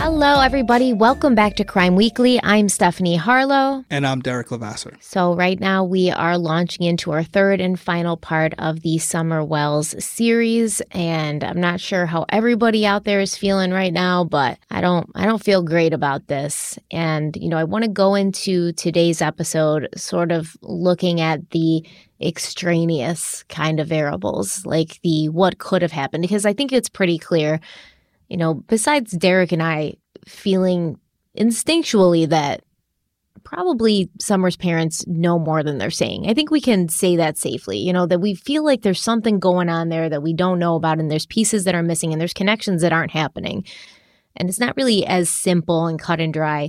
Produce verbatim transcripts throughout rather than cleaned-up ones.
Hello, everybody. Welcome back to Crime Weekly. I'm Stephanie Harlow. And I'm Derek Levasseur. So right now we are launching into our third and final part of the Summer Wells series. And I'm not sure how everybody out there is feeling right now, but I don't I don't feel great about this. And, you know, I want to go into today's episode sort of looking at the extraneous kind of variables, like the what could have happened, because I think it's pretty clear. You know, besides Derek and I feeling instinctually that probably Summer's parents know more than they're saying. I think we can say that safely, you know, that we feel like there's something going on there that we don't know about, and there's pieces that are missing, and there's connections that aren't happening. And it's not really as simple and cut and dry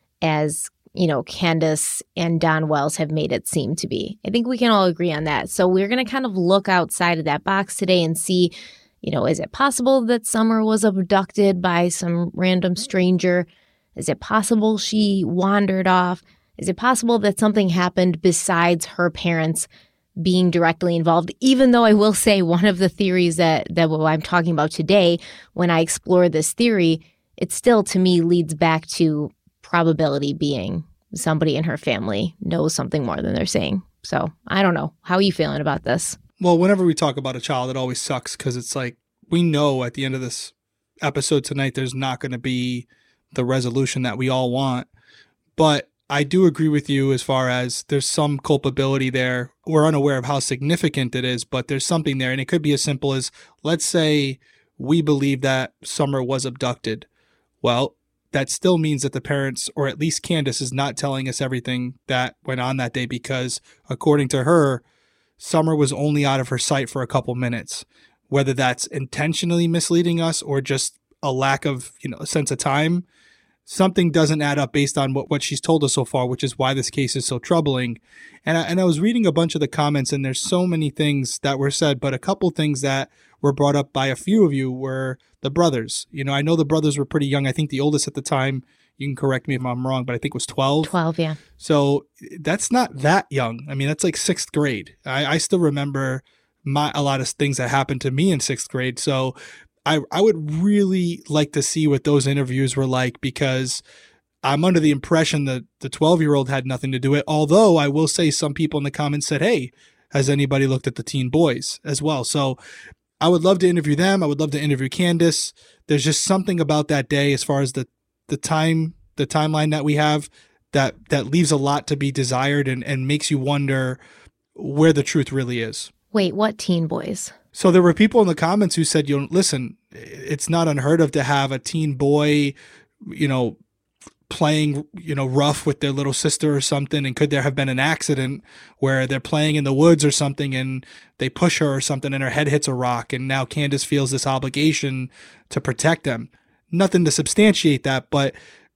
as, you know, Candace and Don Wells have made it seem to be. I think we can all agree on that. So we're going to kind of look outside of that box today and see, you know, is it possible that Summer was abducted by some random stranger? Is it possible she wandered off? Is it possible that something happened besides her parents being directly involved? Even though I will say one of the theories that, that what I'm talking about today, when I explore this theory, it still, to me, leads back to probability being somebody in her family knows something more than they're saying. So I don't know. How are you feeling about this? Well, whenever we talk about a child, it always sucks because it's like we know at the end of this episode tonight, there's not going to be the resolution that we all want. But I do agree with you as far as there's some culpability there. We're unaware of how significant it is, but there's something there. And it could be as simple as, let's say we believe that Summer was abducted. Well, that still means that the parents, or at least Candace, is not telling us everything that went on that day because, according to her, Summer was only out of her sight for a couple minutes. Whether that's intentionally misleading us or just a lack of, you know, a sense of time, something doesn't add up based on what, what she's told us so far, which is why this case is so troubling. And I, and I was reading a bunch of the comments, and there's so many things that were said, but a couple things that were brought up by a few of you were the brothers. You know, I know the brothers were pretty young. I think the oldest at the time, you can correct me if I'm wrong, but I think it was twelve. twelve, yeah. So that's not that young. I mean, that's like sixth grade. I, I still remember my a lot of things that happened to me in sixth grade. So I I would really like to see what those interviews were like, because I'm under the impression that the twelve-year-old had nothing to do with it. Although I will say some people in the comments said, hey, has anybody looked at the teen boys as well? So I would love to interview them. I would love to interview Candace. There's just something about that day as far as the the time, the timeline that we have that, that leaves a lot to be desired and, and makes you wonder where the truth really is. Wait, what teen boys? So there were people in the comments who said, you know, listen, it's not unheard of to have a teen boy, you know, playing, you know, rough with their little sister or something. And could there have been an accident where they're playing in the woods or something and they push her or something and her head hits a rock, and now Candace feels this obligation to protect them? Nothing to substantiate that, but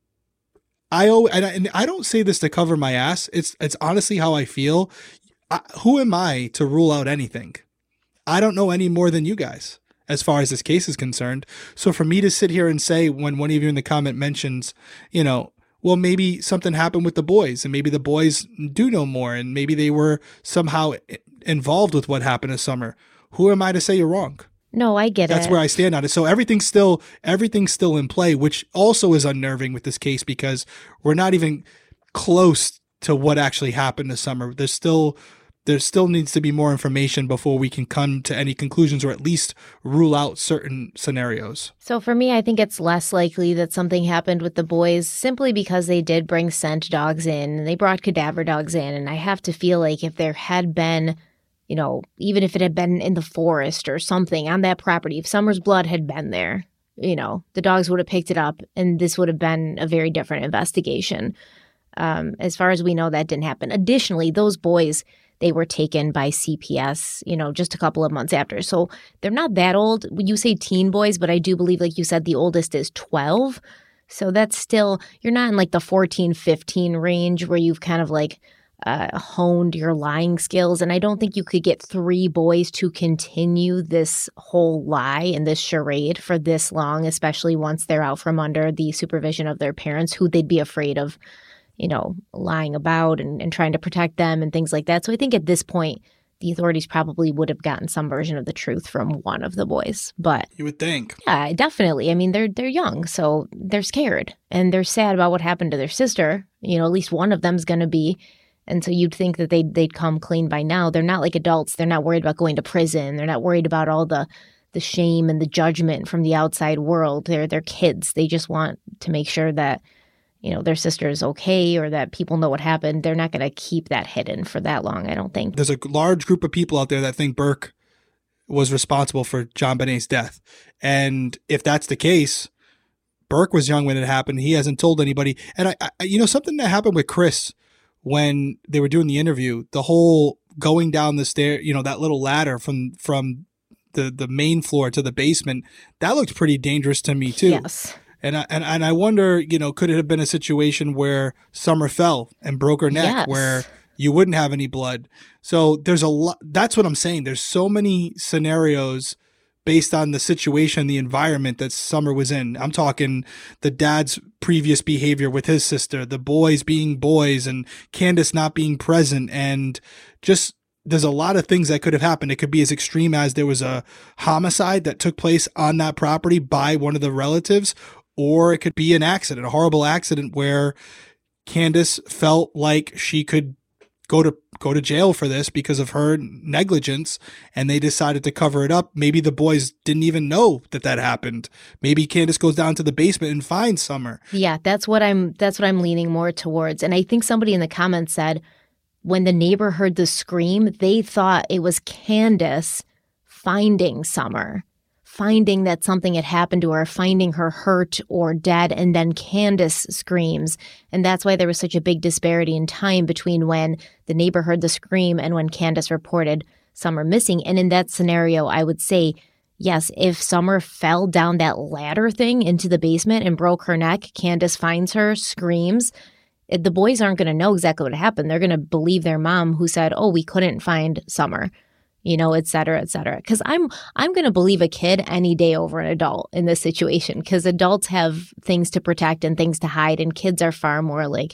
I and I, and I don't say this to cover my ass. It's it's honestly how I feel. I, who am I to rule out anything? I don't know any more than you guys as far as this case is concerned. So for me to sit here and say, when one of you in the comment mentions, you know, well, maybe something happened with the boys and maybe the boys do know more and maybe they were somehow involved with what happened this summer. Who am I to say you're wrong? No, I get That's it. That's where I stand on it. So everything's still everything's still in play, which also is unnerving with this case because we're not even close to what actually happened this summer. There's still there still needs to be more information before we can come to any conclusions or at least rule out certain scenarios. So for me, I think it's less likely that something happened with the boys simply because they did bring scent dogs in and they brought cadaver dogs in. And I have to feel like if there had been, you know, even if it had been in the forest or something on that property, if Summer's blood had been there, you know, the dogs would have picked it up and this would have been a very different investigation. Um, as far as we know, that didn't happen. Additionally, those boys, they were taken by C P S, you know, just a couple of months after. So they're not that old. You say teen boys, but I do believe, like you said, the oldest is twelve. So that's still, you're not in like the fourteen, fifteen range where you've kind of like uh, honed your lying skills. And I don't think you could get three boys to continue this whole lie and this charade for this long, especially once they're out from under the supervision of their parents, who they'd be afraid of, you know, lying about and, and trying to protect them and things like that. So I think at this point, the authorities probably would have gotten some version of the truth from one of the boys. But you would think. Yeah, definitely. I mean, they're they're young, so they're scared and they're sad about what happened to their sister. You know, at least one of them's going to be. And so you'd think that they'd, they'd come clean by now. They're not like adults. They're not worried about going to prison. They're not worried about all the the shame and the judgment from the outside world. They're they're kids. They just want to make sure that, you know, their sister is okay or that people know what happened. They're not going to keep that hidden for that long, I don't think. There's a large group of people out there that think Burke was responsible for JonBenét's death. And if that's the case, Burke was young when it happened. He hasn't told anybody. And, I, I you know, something that happened with Chris when they were doing the interview, the whole going down the stair, you know, that little ladder from from the, the main floor to the basement, that looked pretty dangerous to me too. Yes. And I, and, and I wonder, you know, could it have been a situation where Summer fell and broke her neck, yes. where you wouldn't have any blood? So there's a lot. That's what I'm saying. There's so many scenarios based on the situation, the environment that Summer was in. I'm talking the dad's previous behavior with his sister, the boys being boys, and Candace not being present, and just there's a lot of things that could have happened. It could be as extreme as there was a homicide that took place on that property by one of the relatives, or it could be an accident, a horrible accident where Candace felt like she could go to go to jail for this because of her negligence, and they decided to cover it up. Maybe the boys didn't even know that that happened. Maybe Candace goes down to the basement and finds Summer. Yeah, that's what I'm that's what I'm leaning more towards. And I think somebody in the comments said when the neighbor heard the scream, they thought it was Candace finding Summer, finding that something had happened to her, finding her hurt or dead, and then Candace screams. And that's why there was such a big disparity in time between when the neighbor heard the scream and when Candace reported Summer missing. And in that scenario, I would say, yes, if Summer fell down that ladder thing into the basement and broke her neck, Candace finds her, screams, it, the boys aren't going to know exactly what happened. They're going to believe their mom who said, oh, we couldn't find Summer, you know, et cetera, et cetera. Because I'm I'm going to believe a kid any day over an adult in this situation, because adults have things to protect and things to hide, and kids are far more like,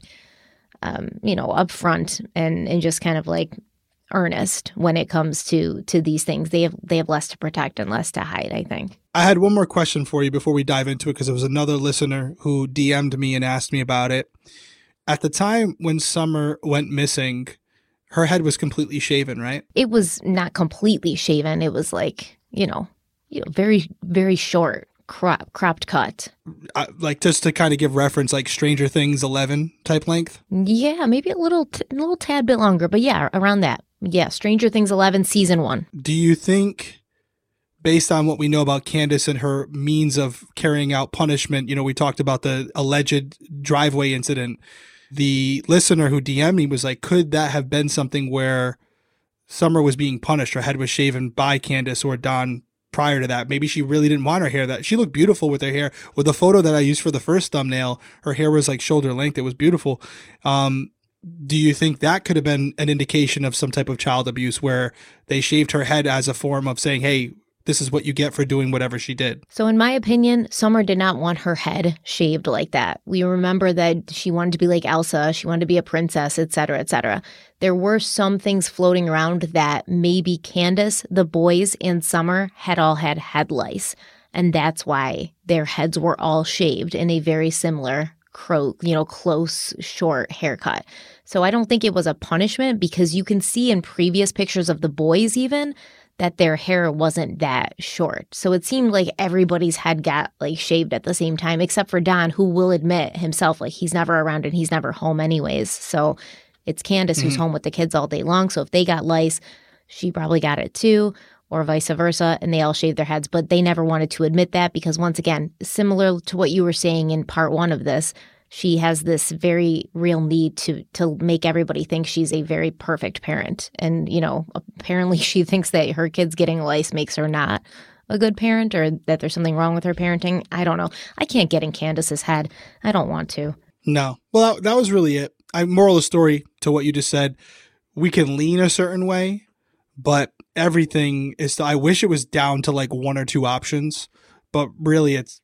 um, you know, upfront and and just kind of like earnest when it comes to to these things. They have they have less to protect and less to hide, I think. I had one more question for you before we dive into it, because there was another listener who D M'd me and asked me about it. At the time when Summer went missing, her head was completely shaven, right? It was not completely shaven. It was like, you know, you know, very, very short, crop, cropped cut. Uh, like just to kind of give reference, like Stranger Things eleven type length? Yeah, maybe a little, t- a little tad bit longer, but yeah, around that. Yeah, Stranger Things eleven, season one. Do you think, based on what we know about Candace and her means of carrying out punishment, you know, we talked about the alleged driveway incident. The listener who D M'd me was like, could that have been something where Summer was being punished? Her head was shaven by Candace or Don prior to that. Maybe she really didn't want her hair that. She looked beautiful with her hair. With the photo that I used for the first thumbnail, her hair was like shoulder length. It was beautiful. Um, do you think that could have been an indication of some type of child abuse where they shaved her head as a form of saying, hey, this is what you get for doing whatever she did? So in my opinion, Summer did not want her head shaved like that. We remember that she wanted to be like Elsa. She wanted to be a princess, et cetera, et cetera. There were some things floating around that maybe Candace, the boys, and Summer had all had head lice. And that's why their heads were all shaved in a very similar, cro- you know, close, short haircut. So I don't think it was a punishment, because you can see in previous pictures of the boys even that their hair wasn't that short. So it seemed like everybody's head got like shaved at the same time, except for Don, who will admit himself, like he's never around and he's never home anyways. So it's Candace mm-hmm. who's home with the kids all day long. So if they got lice, she probably got it too, or vice versa, and they all shaved their heads. But they never wanted to admit that, because once again, similar to what you were saying in part one of this, she has this very real need to to make everybody think she's a very perfect parent. And, you know, apparently she thinks that her kids getting lice makes her not a good parent, or that there's something wrong with her parenting. I don't know. I can't get in Candace's head. I don't want to. No. Well, that, that was really it. I moral of the story to what you just said. We can lean a certain way, but everything is, I wish it was down to like one or two options, but really it's,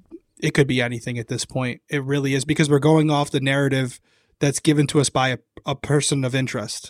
it could be anything at this point. It really is, because we're going off the narrative that's given to us by a, a person of interest.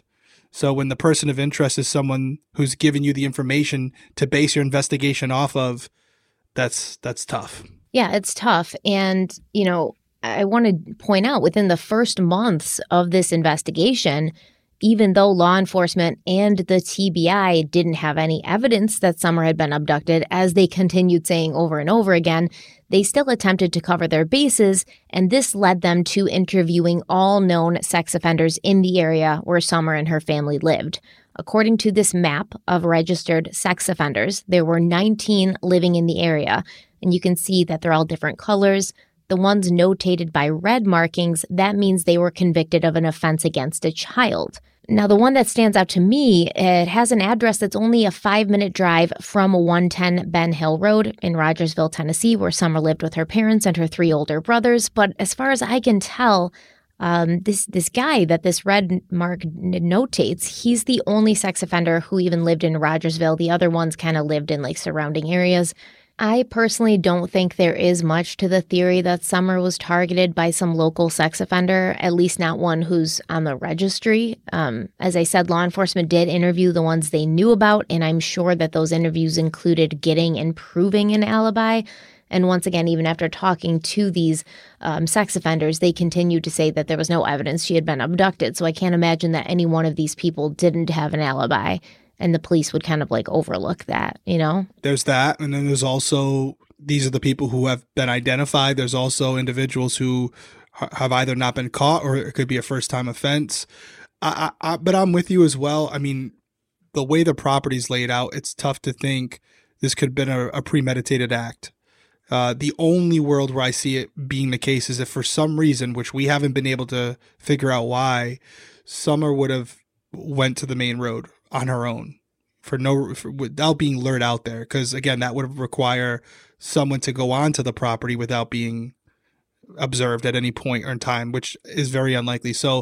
So when the person of interest is someone who's given you the information to base your investigation off of, that's that's tough. Yeah, it's tough. And, you know, I want to point out within the first months of this investigation, even though law enforcement and the T B I didn't have any evidence that Summer had been abducted, as they continued saying over and over again, they still attempted to cover their bases, and this led them to interviewing all known sex offenders in the area where Summer and her family lived. According to this map of registered sex offenders, there were nineteen living in the area, and you can see that they're all different colors. The ones notated by red markings, that means they were convicted of an offense against a child. Now, the one that stands out to me, it has an address that's only a five-minute drive from one ten Ben Hill Road in Rogersville, Tennessee, where Summer lived with her parents and her three older brothers. But as far as I can tell, um, this this guy that this red mark notates, he's the only sex offender who even lived in Rogersville. The other ones kind of lived in like surrounding areas. I personally don't think there is much to the theory that Summer was targeted by some local sex offender, at least not one who's on the registry. Um, as I said, law enforcement did interview the ones they knew about, and I'm sure that those interviews included getting and proving an alibi. And once again, even after talking to these um, sex offenders, they continued to say that there was no evidence she had been abducted. So I can't imagine that any one of these people didn't have an alibi. And the police would kind of like overlook that, you know? There's that. And then there's also, these are the people who have been identified. There's also individuals who have either not been caught or it could be a first time offense. I, I, I, but I'm with you as well. I mean, the way the property's laid out, it's tough to think this could have been a, a premeditated act. Uh, the only world where I see it being the case is if for some reason, which we haven't been able to figure out why, Summer would have went to the main road on her own for no for, without being lured out there, because again that would require someone to go onto the property without being observed at any point or in time, which is very unlikely. So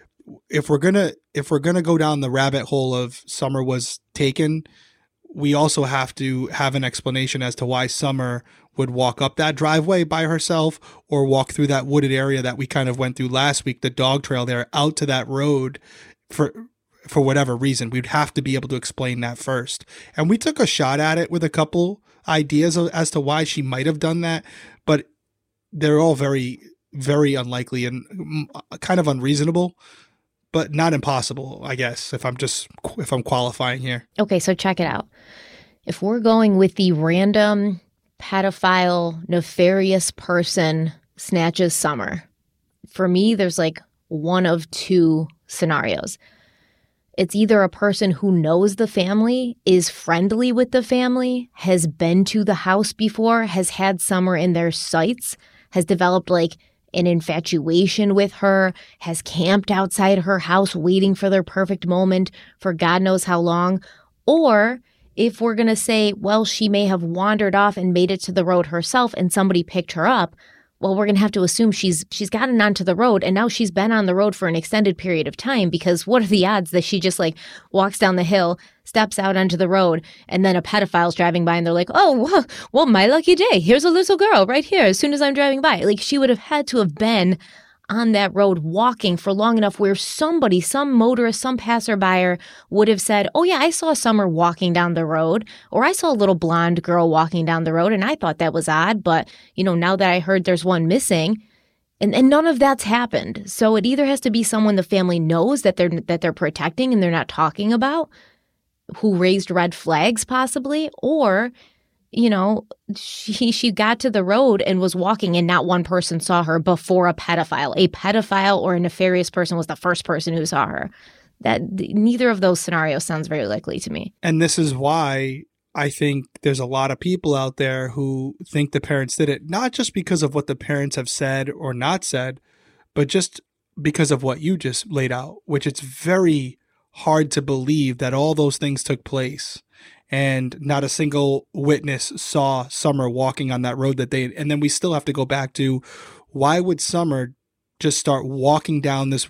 if we're gonna if we're gonna go down the rabbit hole of Summer was taken, we also have to have an explanation as to why Summer would walk up that driveway by herself or walk through that wooded area that we kind of went through last week, the dog trail there, out to that road for for whatever reason. We'd have to be able to explain that first. And we took a shot at it with a couple ideas as to why she might have done that, but they're all very, very unlikely and kind of unreasonable, but not impossible, I guess, if I'm just, if I'm qualifying here. Okay, so check it out. If we're going with the random pedophile, nefarious person snatches Summer, for me, there's like one of two scenarios. It's either a person who knows the family, is friendly with the family, has been to the house before, has had Summer in their sights, has developed like an infatuation with her, has camped outside her house waiting for their perfect moment for God knows how long. Or if we're going to say, well, she may have wandered off and made it to the road herself and somebody picked her up, well, we're going to have to assume she's she's gotten onto the road and now she's been on the road for an extended period of time, because what are the odds that she just like walks down the hill, steps out onto the road, and then a pedophile's driving by and they're like, oh, well, my lucky day. Here's a little girl right here as soon as I'm driving by. Like, she would have had to have been on that road walking for long enough where somebody, some motorist, some passerby would have said, oh yeah, I saw Summer walking down the road, or I saw a little blonde girl walking down the road and I thought that was odd, but you know, now that I heard there's one missing, and, and none of that's happened. So it either has to be someone the family knows that they're that they're protecting and they're not talking about, who raised red flags possibly, or you know, she she got to the road and was walking and not one person saw her before a pedophile. A pedophile or a nefarious person was the first person who saw her. That neither of those scenarios sounds very likely to me. And this is why I think there's a lot of people out there who think the parents did it, not just because of what the parents have said or not said, but just because of what you just laid out, which it's very hard to believe that all those things took place. And not a single witness saw Summer walking on that road that day. And then we still have to go back to, why would Summer just start walking down this,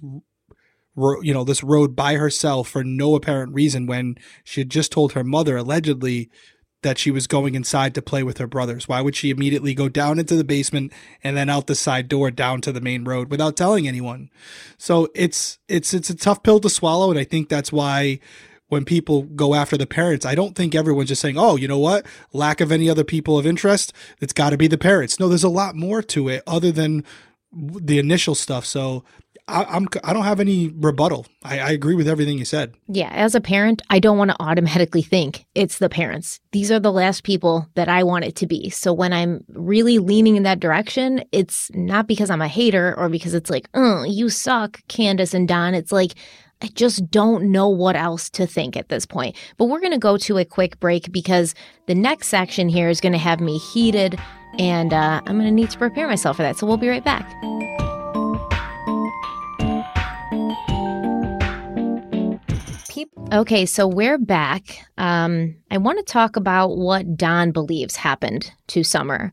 ro- you know, this road by herself for no apparent reason when she had just told her mother allegedly that she was going inside to play with her brothers? Why would she immediately go down into the basement and then out the side door down to the main road without telling anyone? So it's it's it's a tough pill to swallow, and I think that's why when people go after the parents, I don't think everyone's just saying, oh, you know what, lack of any other people of interest, it's got to be the parents. No, there's a lot more to it other than the initial stuff. So I, I'm I don't have any rebuttal. I, I agree with everything you said. Yeah, as a parent, I don't want to automatically think it's the parents. These are the last people that I want it to be. So when I'm really leaning in that direction, it's not because I'm a hater or because it's like, oh, you suck, Candace and Don. It's like, I just don't know what else to think at this point. But we're going to go to a quick break because the next section here is going to have me heated, and uh, I'm going to need to prepare myself for that. So we'll be right back. Okay, so we're back. Um, I want to talk about what Don believes happened to Summer.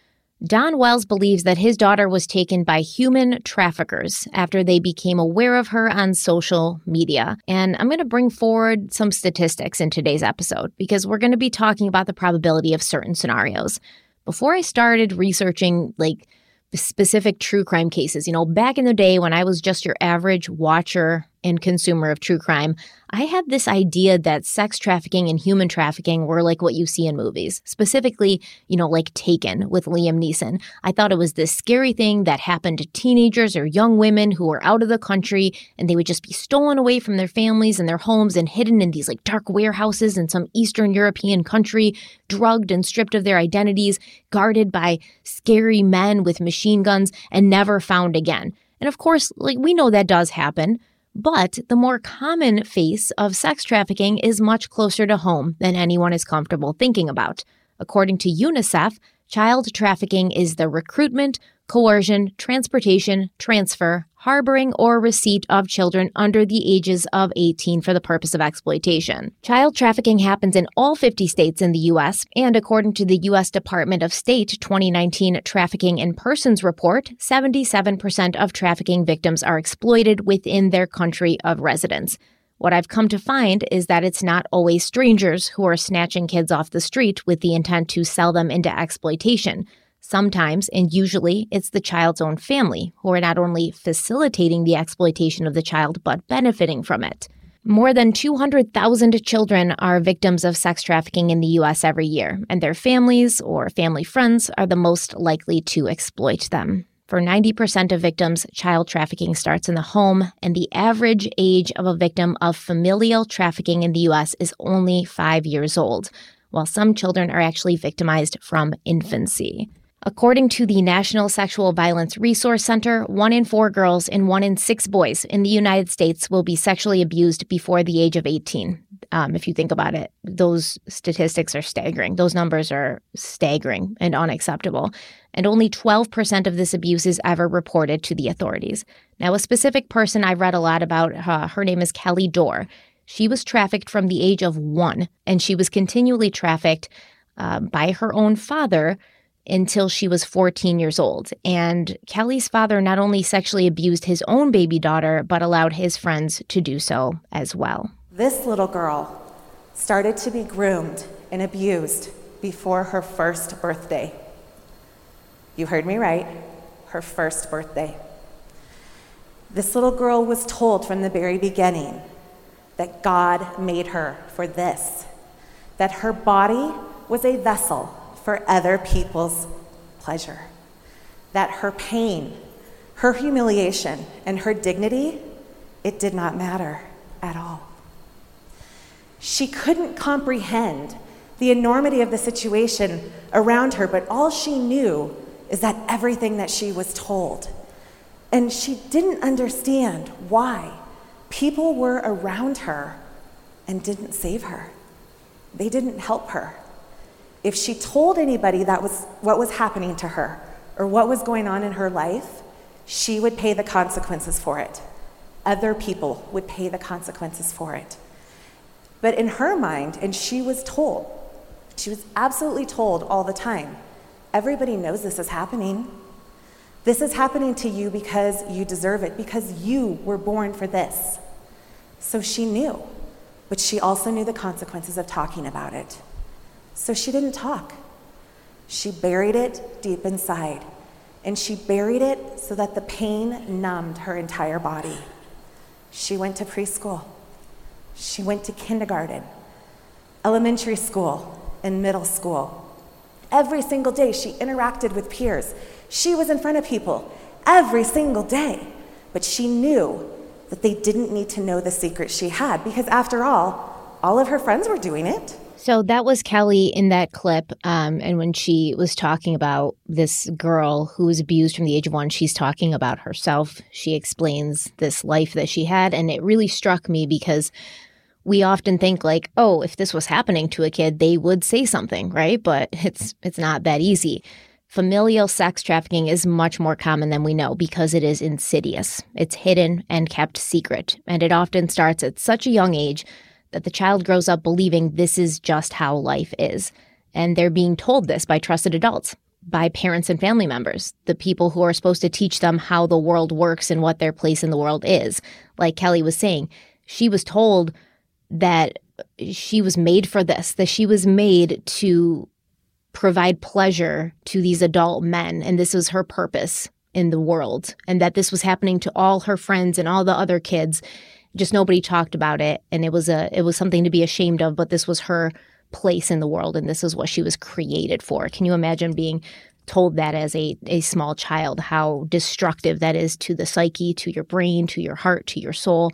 Don Wells believes that his daughter was taken by human traffickers after they became aware of her on social media. And I'm going to bring forward some statistics in today's episode because we're going to be talking about the probability of certain scenarios. Before I started researching, like, specific true crime cases, you know, back in the day when I was just your average watcher and consumer of true crime, I had this idea that sex trafficking and human trafficking were like what you see in movies, specifically, you know, like Taken with Liam Neeson. I thought it was this scary thing that happened to teenagers or young women who were out of the country, and they would just be stolen away from their families and their homes and hidden in these like dark warehouses in some Eastern European country, drugged and stripped of their identities, guarded by scary men with machine guns, and never found again. And of course, like, we know that does happen. But the more common face of sex trafficking is much closer to home than anyone is comfortable thinking about. According to UNICEF, child trafficking is the recruitment, coercion, transportation, transfer, harboring, or receipt of children under the ages of eighteen for the purpose of exploitation. Child trafficking happens in all fifty states in the U S, and according to the U S Department of State twenty nineteen Trafficking in Persons Report, seventy-seven percent of trafficking victims are exploited within their country of residence. What I've come to find is that it's not always strangers who are snatching kids off the street with the intent to sell them into exploitation. Sometimes, and usually, it's the child's own family who are not only facilitating the exploitation of the child, but benefiting from it. More than two hundred thousand children are victims of sex trafficking in the U S every year, and their families or family friends are the most likely to exploit them. For ninety percent of victims, child trafficking starts in the home, and the average age of a victim of familial trafficking in the U S is only five years old, while some children are actually victimized from infancy. According to the National Sexual Violence Resource Center, one in four girls and one in six boys in the United States will be sexually abused before the age of eighteen. Um, if you think about it, those statistics are staggering. Those numbers are staggering and unacceptable. And only twelve percent of this abuse is ever reported to the authorities. Now, a specific person I've read a lot about, uh, her name is Kelly Dorr. She was trafficked from the age of one, and she was continually trafficked uh, by her own father until she was fourteen years old. And Kelly's father not only sexually abused his own baby daughter, but allowed his friends to do so as well. This little girl started to be groomed and abused before her first birthday. You heard me right, her first birthday. This little girl was told from the very beginning that God made her for this, that her body was a vessel for other people's pleasure, that her pain, her humiliation, and her dignity, it did not matter at all. She couldn't comprehend the enormity of the situation around her, but all she knew is that everything that she was told. And she didn't understand why people were around her and didn't save her. They didn't help her. If she told anybody that was what was happening to her or what was going on in her life, she would pay the consequences for it. Other people would pay the consequences for it. But in her mind, and she was told, she was absolutely told all the time, everybody knows this is happening. This is happening to you because you deserve it, because you were born for this. So she knew, but she also knew the consequences of talking about it. So she didn't talk. She buried it deep inside, and she buried it so that the pain numbed her entire body. She went to preschool. She went to kindergarten, elementary school, and middle school. Every single day she interacted with peers. She was in front of people every single day, but she knew that they didn't need to know the secret she had, because after all, all of her friends were doing it. So that was Kelly in that clip. Um, and when she was talking about this girl who was abused from the age of one, she's talking about herself. She explains this life that she had. And it really struck me because we often think like, oh, if this was happening to a kid, they would say something, right? But it's it's not that easy. Familial sex trafficking is much more common than we know because it is insidious. It's hidden and kept secret. And it often starts at such a young age that the child grows up believing this is just how life is. And they're being told this by trusted adults, by parents and family members, the people who are supposed to teach them how the world works and what their place in the world is. Like Kelly was saying, she was told that she was made for this, that she was made to provide pleasure to these adult men, and this was her purpose in the world, and that this was happening to all her friends and all the other kids. Just nobody talked about it, and it was a it was something to be ashamed of, but this was her place in the world, and this is what she was created for. Can you imagine being told that as a, a small child, how destructive that is to the psyche, to your brain, to your heart, to your soul?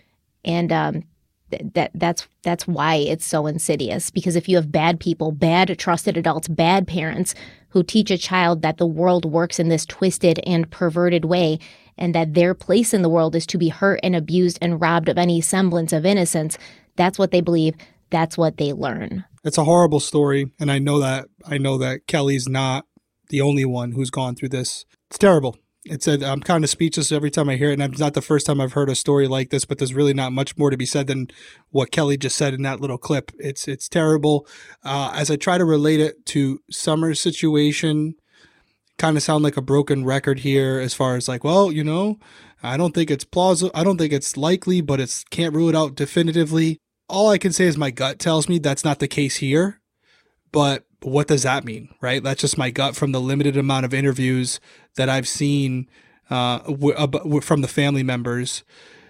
And um, th- that that's that's why it's so insidious, because if you have bad people, bad trusted adults, bad parents who teach a child that the world works in this twisted and perverted way, and that their place in the world is to be hurt and abused and robbed of any semblance of innocence, that's what they believe. That's what they learn. It's a horrible story, and I know that I know that Kelly's not the only one who's gone through this. It's terrible. It's a, I'm kind of speechless every time I hear it, and it's not the first time I've heard a story like this, but there's really not much more to be said than what Kelly just said in that little clip. It's it's terrible. Uh, as I try to relate it to Summer's situation, kind of sound like a broken record here as far as like, well, you know, I don't think it's plausible. I don't think it's likely, but it's can't rule it out definitively. All I can say is my gut tells me that's not the case here. But what does that mean, right? That's just my gut from the limited amount of interviews that I've seen uh, w- w- from the family members.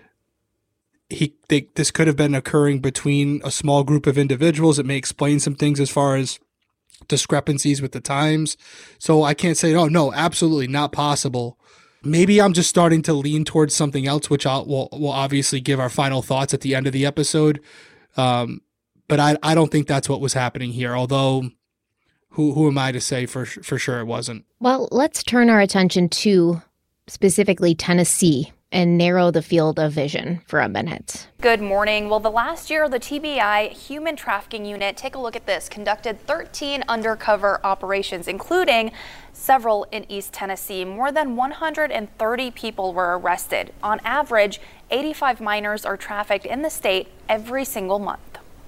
He they, this could have been occurring between a small group of individuals. It may explain some things as far as discrepancies with the times. So I can't say, oh, no, absolutely not possible. Maybe I'm just starting to lean towards something else, which I'll we'll, we'll obviously give our final thoughts at the end of the episode. Um, but I, I don't think that's what was happening here, although who who am I to say for for sure it wasn't? Well, let's turn our attention to specifically Tennessee and narrow the field of vision for a minute. Good morning. Well, the last year, the T B I Human Trafficking Unit, take a look at this, conducted thirteen undercover operations, including several in East Tennessee. More than one hundred thirty people were arrested. On average, eighty-five minors are trafficked in the state every single month.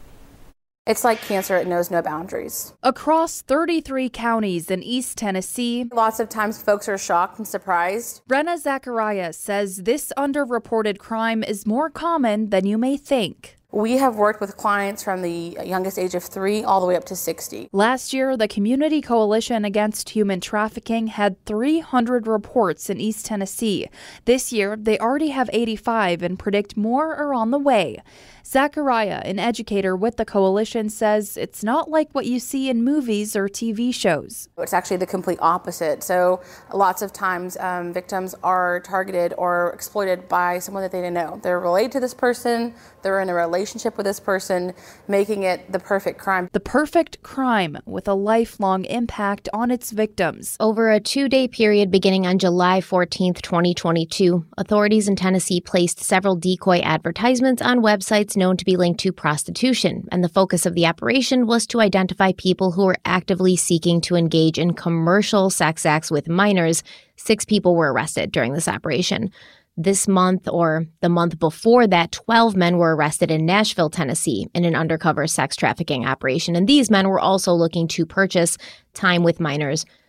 It's like cancer, it knows no boundaries. Across thirty-three counties in East Tennessee, lots of times folks are shocked and surprised. Brenna Zachariah says this underreported crime is more common than you may think. We have worked with clients from the youngest age of three all the way up to sixty. Last year, the Community Coalition Against Human Trafficking had three hundred reports in East Tennessee. This year, they already have eighty-five and predict more are on the way. Zachariah, an educator with the coalition, says it's not like what you see in movies or T V shows. It's actually the complete opposite. So lots of times um, victims are targeted or exploited by someone that they didn't know. They're related to this person, they're in a relationship with this person, making it the perfect crime. The perfect crime with a lifelong impact on its victims. Over a two-day period beginning on July fourteenth, twenty twenty-two, authorities in Tennessee placed several decoy advertisements on websites known to be linked to prostitution, and the focus of the operation was to identify people who were actively seeking to engage in commercial sex acts with minors. Six people were arrested during this operation. This month, or the month before that, twelve men were arrested in Nashville, Tennessee, in an undercover sex trafficking operation, and these men were also looking to purchase time with minors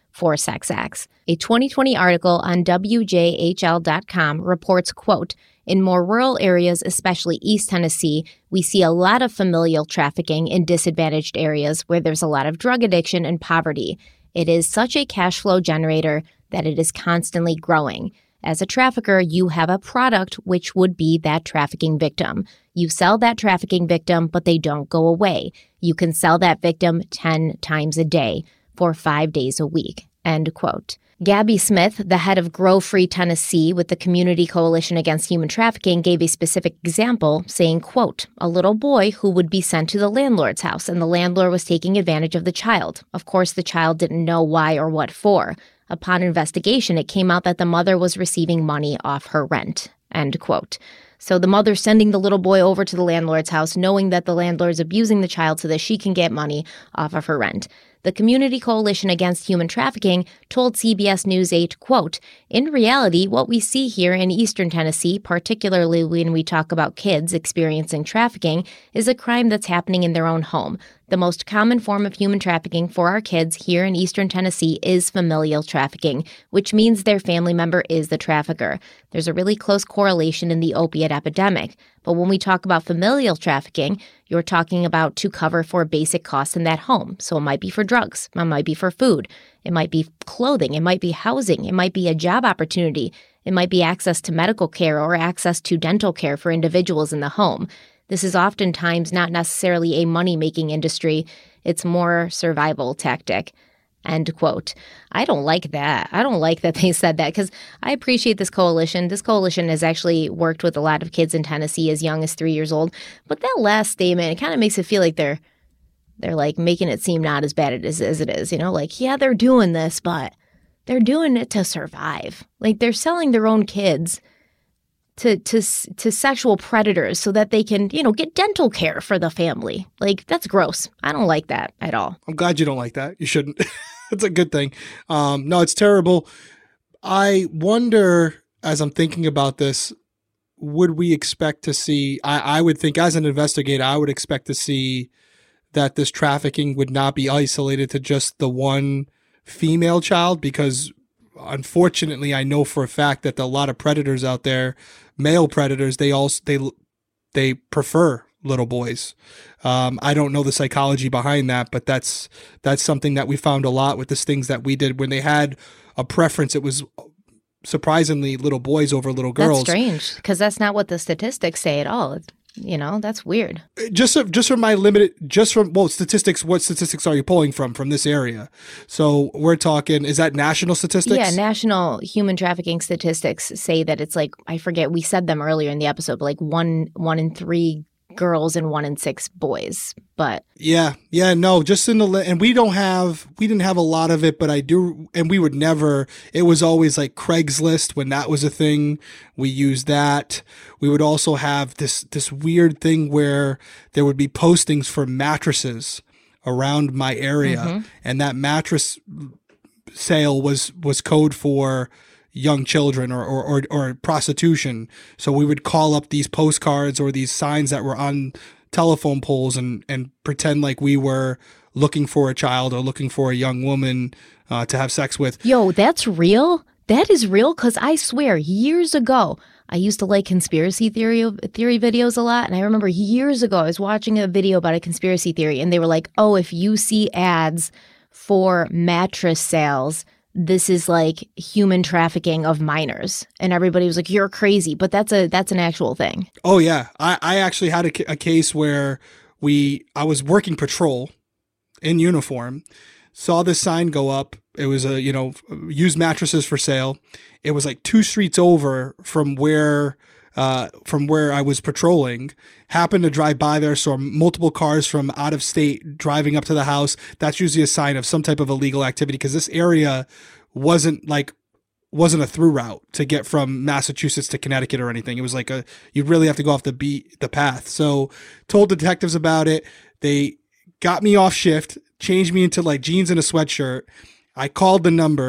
for sex acts. A twenty twenty article on W J H L dot com reports, quote, "In more rural areas, especially East Tennessee, we see a lot of familial trafficking in disadvantaged areas where there's a lot of drug addiction and poverty. It is such a cash flow generator that it is constantly growing. As a trafficker, you have a product which would be that trafficking victim. You sell that trafficking victim, but they don't go away. You can sell that victim ten times a day for five days a week," end quote. Gabby Smith, the head of Grow Free Tennessee with the Community Coalition Against Human Trafficking, gave a specific example, saying, quote, "A little boy who would be sent to the landlord's house, and the landlord was taking advantage of the child. Of course, the child didn't know why or what for. Upon investigation, it came out that the mother was receiving money off her rent," end quote. So the mother sending the little boy over to the landlord's house, knowing that the landlord's abusing the child so that she can get money off of her rent. The Community Coalition Against Human Trafficking told C B S News eight, quote, "In reality, what we see here in eastern Tennessee, particularly when we talk about kids experiencing trafficking, is a crime that's happening in their own home. The most common form of human trafficking for our kids here in eastern Tennessee is familial trafficking, which means their family member is the trafficker. There's a really close correlation in the opiate epidemic. But when we talk about familial trafficking, you're talking about to cover for basic costs in that home. So it might be for drugs, it might be for food, it might be clothing, it might be housing, it might be a job opportunity, it might be access to medical care or access to dental care for individuals in the home. This is oftentimes not necessarily a money-making industry. It's more survival tactic," end quote. I don't like that. I don't like that they said that because I appreciate this coalition. This coalition has actually worked with a lot of kids in Tennessee as young as three years old. But that last statement, it kind of makes it feel like they're they're like making it seem not as bad as, as it is. You know, like, yeah, they're doing this, but they're doing it to survive. Like, they're selling their own kids to to to sexual predators so that they can, you know, get dental care for the family. Like, that's gross. I don't like that at all. I'm glad you don't like that. You shouldn't. It's a good thing. Um, no, it's terrible. I wonder, as I'm thinking about this, would we expect to see, I, I would think as an investigator, I would expect to see that this trafficking would not be isolated to just the one female child, because unfortunately, I know for a fact that a lot of predators out there, male predators, they also they they prefer little boys. Um, I don't know the psychology behind that, but that's that's something that we found a lot with the stings that we did. When they had a preference, it was surprisingly little boys over little girls. That's strange, because that's not what the statistics say at all. It's, you know, that's weird. Just just from my limited, just from, well, statistics, what statistics are you pulling from, from this area? So we're talking, is that national statistics? Yeah, national human trafficking statistics say that it's like, I forget, we said them earlier in the episode, but like one, one in three girls and one in six boys. But yeah, yeah, no, just in the, and we don't have, we didn't have a lot of it, but I do, and we would never, it was always like Craigslist when that was a thing. We used that. We would also have this, this weird thing where there would be postings for mattresses around my area. Mm-hmm. And that mattress sale was, was code for young children or, or, or, or prostitution. So we would call up these postcards or these signs that were on telephone poles and, and pretend like we were looking for a child or looking for a young woman uh, to have sex with. Yo, that's real? That is real? Because I swear, years ago, I used to like conspiracy theory theory videos a lot. And I remember years ago, I was watching a video about a conspiracy theory, and they were like, oh, if you see ads for mattress sales, this is like human trafficking of minors. And everybody was like, you're crazy. But that's a that's an actual thing. Oh, yeah. I, I actually had a, a case where we I was working patrol in uniform, saw this sign go up. It was a, you know, used mattresses for sale. It was like two streets over from where uh, from where I was patrolling. Happened to drive by there, saw multiple cars from out of state driving up to the house. That's usually a sign of some type of illegal activity, because this area wasn't like wasn't a through route to get from Massachusetts to Connecticut or anything. It was like a, you'd really have to go off the beat, the path. So told detectives about it. They got me off shift, changed me into like jeans and a sweatshirt. I called the number.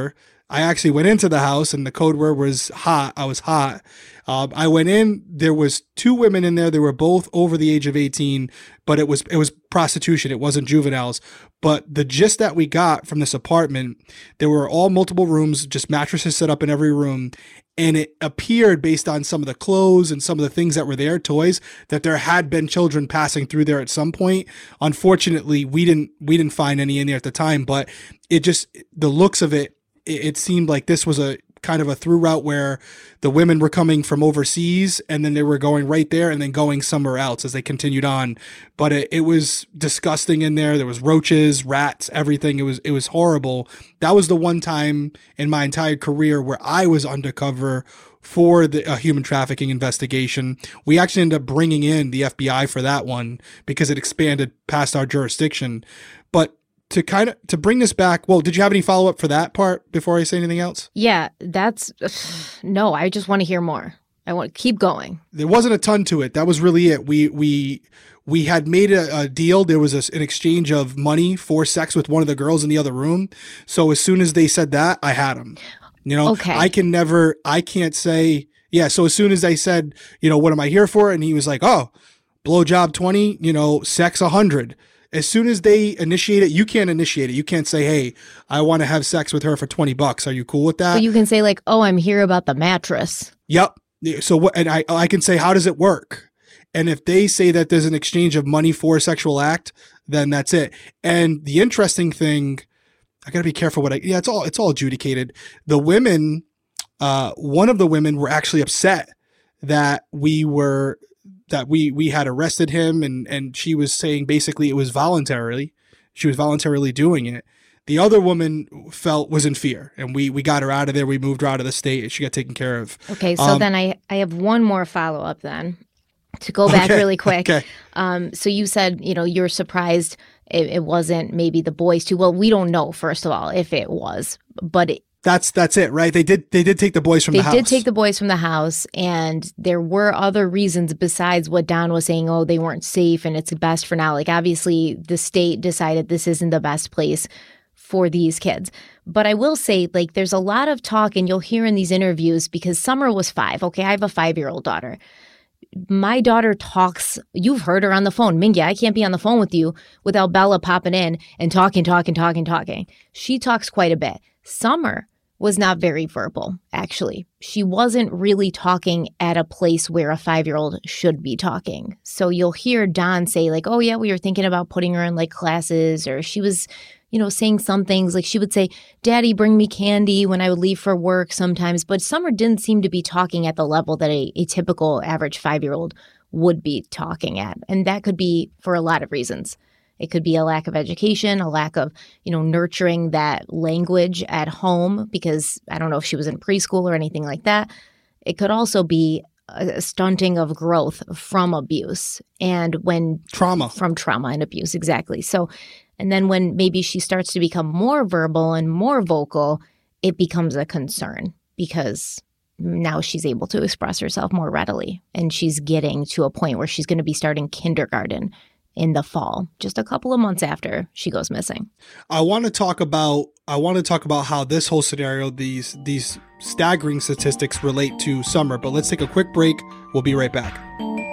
I actually went into the house and the code word was hot. I was hot. Um, I went in, there was two women in there. They were both over the age of eighteen, but it was, it was prostitution. It wasn't juveniles. But the gist that we got from this apartment, there were all multiple rooms, just mattresses set up in every room. And it appeared based on some of the clothes and some of the things that were there, toys, that there had been children passing through there at some point. Unfortunately, we didn't, we didn't find any in there at the time, but it just, the looks of it, it, it seemed like this was a kind of a through route where the women were coming from overseas and then they were going right there and then going somewhere else as they continued on. But it, it was disgusting in there. There was roaches, rats, everything. It was, it was horrible. That was the one time in my entire career where I was undercover for the uh, human trafficking investigation. We actually ended up bringing in the F B I for that one because it expanded past our jurisdiction. But to kind of, to bring this back, well, did you have any follow up for that part before I say anything else? Yeah, that's, no, I just want to hear more. I want to keep going. There wasn't a ton to it. That was really it. We, we, we had made a, a deal. There was a, an exchange of money for sex with one of the girls in the other room. So as soon as they said that, I had them, you know, okay. I can never, I can't say, yeah. So as soon as they said, you know, what am I here for? And he was like, oh, blowjob twenty, you know, sex a hundred. As soon as they initiate it, you can't initiate it. You can't say, hey, I want to have sex with her for twenty bucks. Are you cool with that? But you can say like, oh, I'm here about the mattress. Yep. So what, and I, I can say, how does it work? And if they say that there's an exchange of money for a sexual act, then that's it. And the interesting thing, I gotta be careful what I, yeah, it's all, it's all adjudicated. The women, uh, one of the women were actually upset that we were, that we, we had arrested him and, and she was saying basically it was voluntarily. She was voluntarily doing it. The other woman felt was in fear and we, we got her out of there. We moved her out of the state. She got taken care of. Okay. So um, then I, I have one more follow up then to go back okay, really quick. Okay. Um, so you said, you know, you're surprised it, it wasn't maybe the boys too. Well, we don't know, first of all, if it was, but it, That's that's it, right? They did they did take the boys from they the house. They did take the boys from the house, and there were other reasons besides what Don was saying, oh, they weren't safe and it's best for now. Like, obviously, the state decided this isn't the best place for these kids. But I will say, like, there's a lot of talk, and you'll hear in these interviews, because Summer was five. Okay, I have a five-year-old daughter. My daughter talks, you've heard her on the phone. Mingya, I can't be on the phone with you without Bella popping in and talking, talking, talking, talking. She talks quite a bit. Summer was not very verbal, actually. She wasn't really talking at a place where a five-year-old should be talking. So you'll hear Don say like, oh yeah, we were thinking about putting her in like classes, or she was, you know, saying some things like she would say, Daddy, bring me candy when I would leave for work sometimes. But Summer didn't seem to be talking at the level that a, a typical average five-year-old would be talking at. And that could be for a lot of reasons. It could be a lack of education, a lack of, you know, nurturing that language at home, because I don't know if she was in preschool or anything like that. It could also be a stunting of growth from abuse and when trauma from trauma and abuse. Exactly. So, and then when maybe she starts to become more verbal and more vocal, it becomes a concern because now she's able to express herself more readily, and she's getting to a point where she's going to be starting kindergarten in the fall, just a couple of months after she goes missing. I want to talk about I want to talk about how this whole scenario, these these staggering statistics relate to Summer, but let's take a quick break. We'll be right back.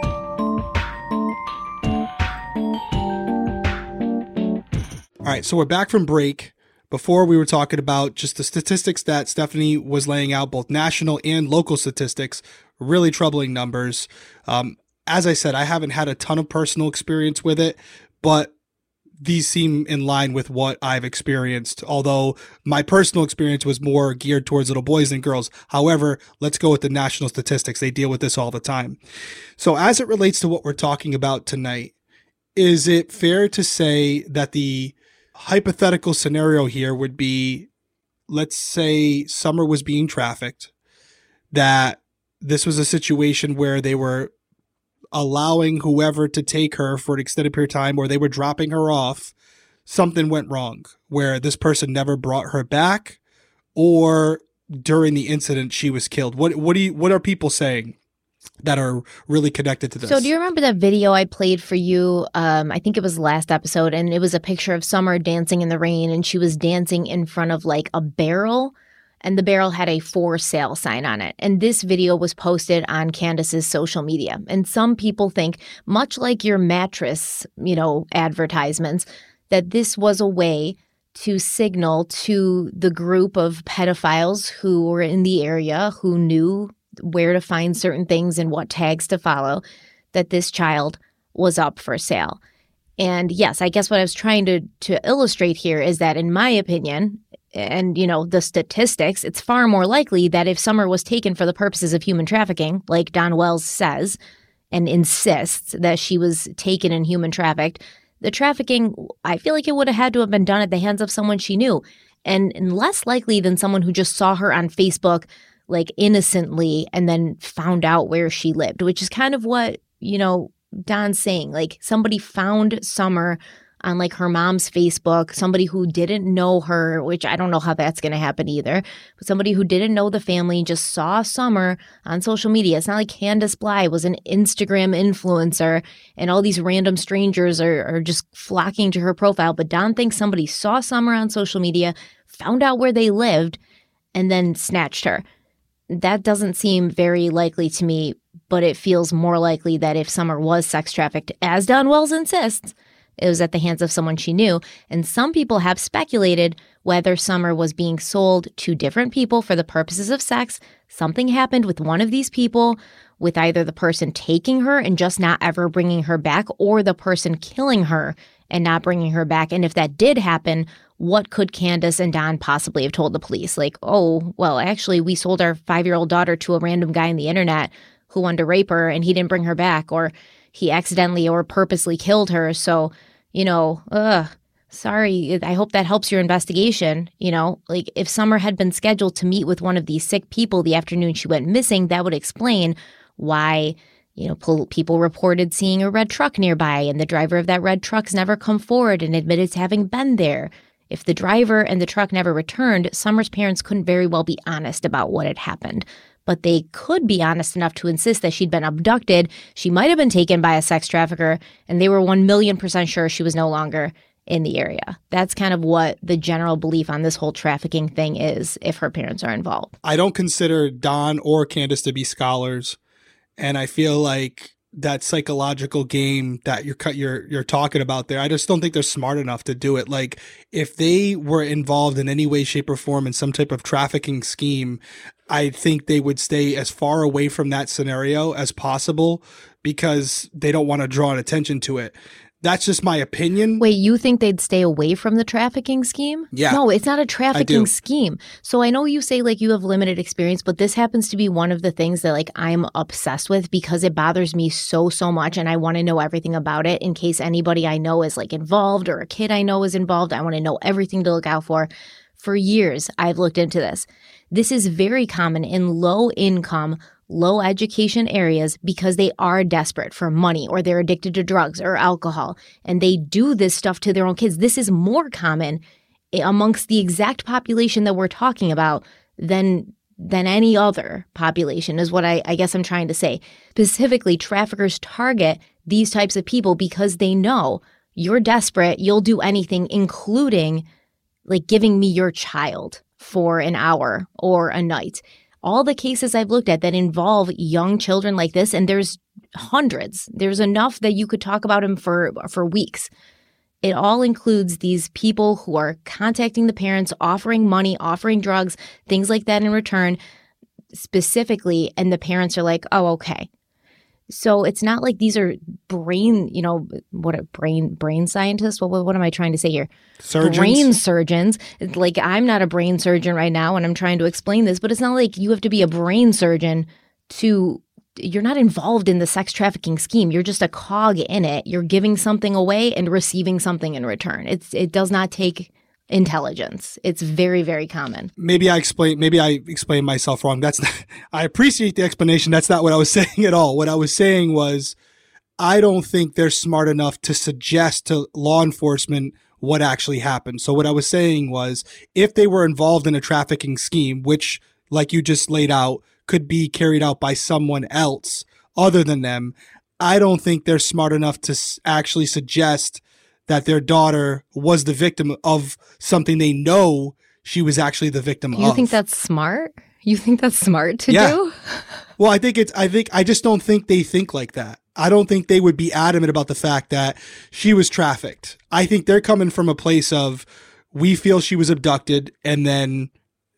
All right, so we're back from break. Before we were talking about just the statistics that Stephanie was laying out, both national and local statistics, really troubling numbers. Um, As I said, I haven't had a ton of personal experience with it, but these seem in line with what I've experienced, although my personal experience was more geared towards little boys than girls. However, let's go with the national statistics. They deal with this all the time. So as it relates to what we're talking about tonight, is it fair to say that the hypothetical scenario here would be, let's say Summer was being trafficked, that this was a situation where they were allowing whoever to take her for an extended period of time, or they were dropping her off, something went wrong where this person never brought her back, or during the incident she was killed? What what do you, what are people saying that are really connected to this? So do you remember that video I played for you? Um, I think it was last episode, and it was a picture of Summer dancing in the rain, and she was dancing in front of like a barrel. and the barrel had a for sale sign on it. And this video was posted on Candace's social media. And some people think, much like your mattress, you know, advertisements, that this was a way to signal to the group of pedophiles who were in the area, who knew where to find certain things and what tags to follow, that this child was up for sale. And yes, I guess what I was trying to to illustrate here is that, in my opinion, and, you know, the statistics, it's far more likely that if Summer was taken for the purposes of human trafficking, like Dawn Wells says and insists that she was taken and human trafficked, the trafficking, I feel like it would have had to have been done at the hands of someone she knew, and, and less likely than someone who just saw her on Facebook, like, innocently and then found out where she lived, which is kind of what, you know, Dawn's saying. Like, somebody found Summer on, like, her mom's Facebook, somebody who didn't know her, which I don't know how that's going to happen either, but somebody who didn't know the family just saw Summer on social media. It's not like Candace Bly was an Instagram influencer and all these random strangers are, are just flocking to her profile. But Dawn thinks somebody saw Summer on social media, found out where they lived, and then snatched her. That doesn't seem very likely to me, but it feels more likely that if Summer was sex trafficked, as Dawn Wells insists, it was at the hands of someone she knew. And some people have speculated whether Summer was being sold to different people for the purposes of sex. Something happened with one of these people, with either the person taking her and just not ever bringing her back, or the person killing her and not bringing her back. And if that did happen, what could Candace and Dawn possibly have told the police? Like, oh, well, actually, we sold our five-year-old daughter to a random guy on the internet who wanted to rape her and he didn't bring her back, or he accidentally or purposely killed her. So, you know, ugh, sorry, I hope that helps your investigation. You know, like, if Summer had been scheduled to meet with one of these sick people the afternoon she went missing, that would explain why, you know, pol- people reported seeing a red truck nearby and the driver of that red truck's never come forward and admitted to having been there. If the driver and the truck never returned, Summer's parents couldn't very well be honest about what had happened. But they could be honest enough to insist that she'd been abducted, she might have been taken by a sex trafficker, and they were one million percent sure she was no longer in the area. That's kind of what the general belief on this whole trafficking thing is, if her parents are involved. I don't consider Dawn or Candace to be scholars, and I feel like that psychological game that you're you're you're talking about there, I just don't think they're smart enough to do it. Like, if they were involved in any way, shape, or form in some type of trafficking scheme, I think they would stay as far away from that scenario as possible because they don't want to draw an attention to it. That's just my opinion. Wait, you think they'd stay away from the trafficking scheme? Yeah. No, it's not a trafficking scheme. So I know you say, like, you have limited experience, but this happens to be one of the things that, like, I'm obsessed with because it bothers me so, so much. And I want to know everything about it in case anybody I know is, like, involved or a kid I know is involved. I want to know everything to look out for. For years, I've looked into this. This is very common in low income, low education areas because they are desperate for money or they're addicted to drugs or alcohol, and they do this stuff to their own kids. This is more common amongst the exact population that we're talking about than than any other population, is what I, I guess I'm trying to say. Specifically, traffickers target these types of people because they know you're desperate, you'll do anything, including like giving me your child for an hour or a night. All the cases I've looked at that involve young children like this, and there's hundreds. There's enough that you could talk about them for, for weeks. It all includes these people who are contacting the parents, offering money, offering drugs, things like that in return, specifically, and the parents are like, oh, okay. So it's not like these are brain, you know, what a brain brain scientists. What, what am I trying to say here? Surgeons. Brain surgeons. It's like, I'm not a brain surgeon right now and I'm trying to explain this, but it's not like you have to be a brain surgeon to, you're not involved in the sex trafficking scheme. You're just a cog in it. You're giving something away and receiving something in return. It's It does not take intelligence. It's very, very common. Maybe I explain. Maybe I explained myself wrong. That's not, I appreciate the explanation. That's not what I was saying at all. What I was saying was, I don't think they're smart enough to suggest to law enforcement what actually happened. So what I was saying was, if they were involved in a trafficking scheme, which, like you just laid out, could be carried out by someone else other than them, I don't think they're smart enough to actually suggest that their daughter was the victim of something they know she was actually the victim You of. think that's smart? You think that's smart to Yeah. do? Well, I think it's, I think, I just don't think they think like that. I don't think they would be adamant about the fact that she was trafficked. I think they're coming from a place of, we feel she was abducted and then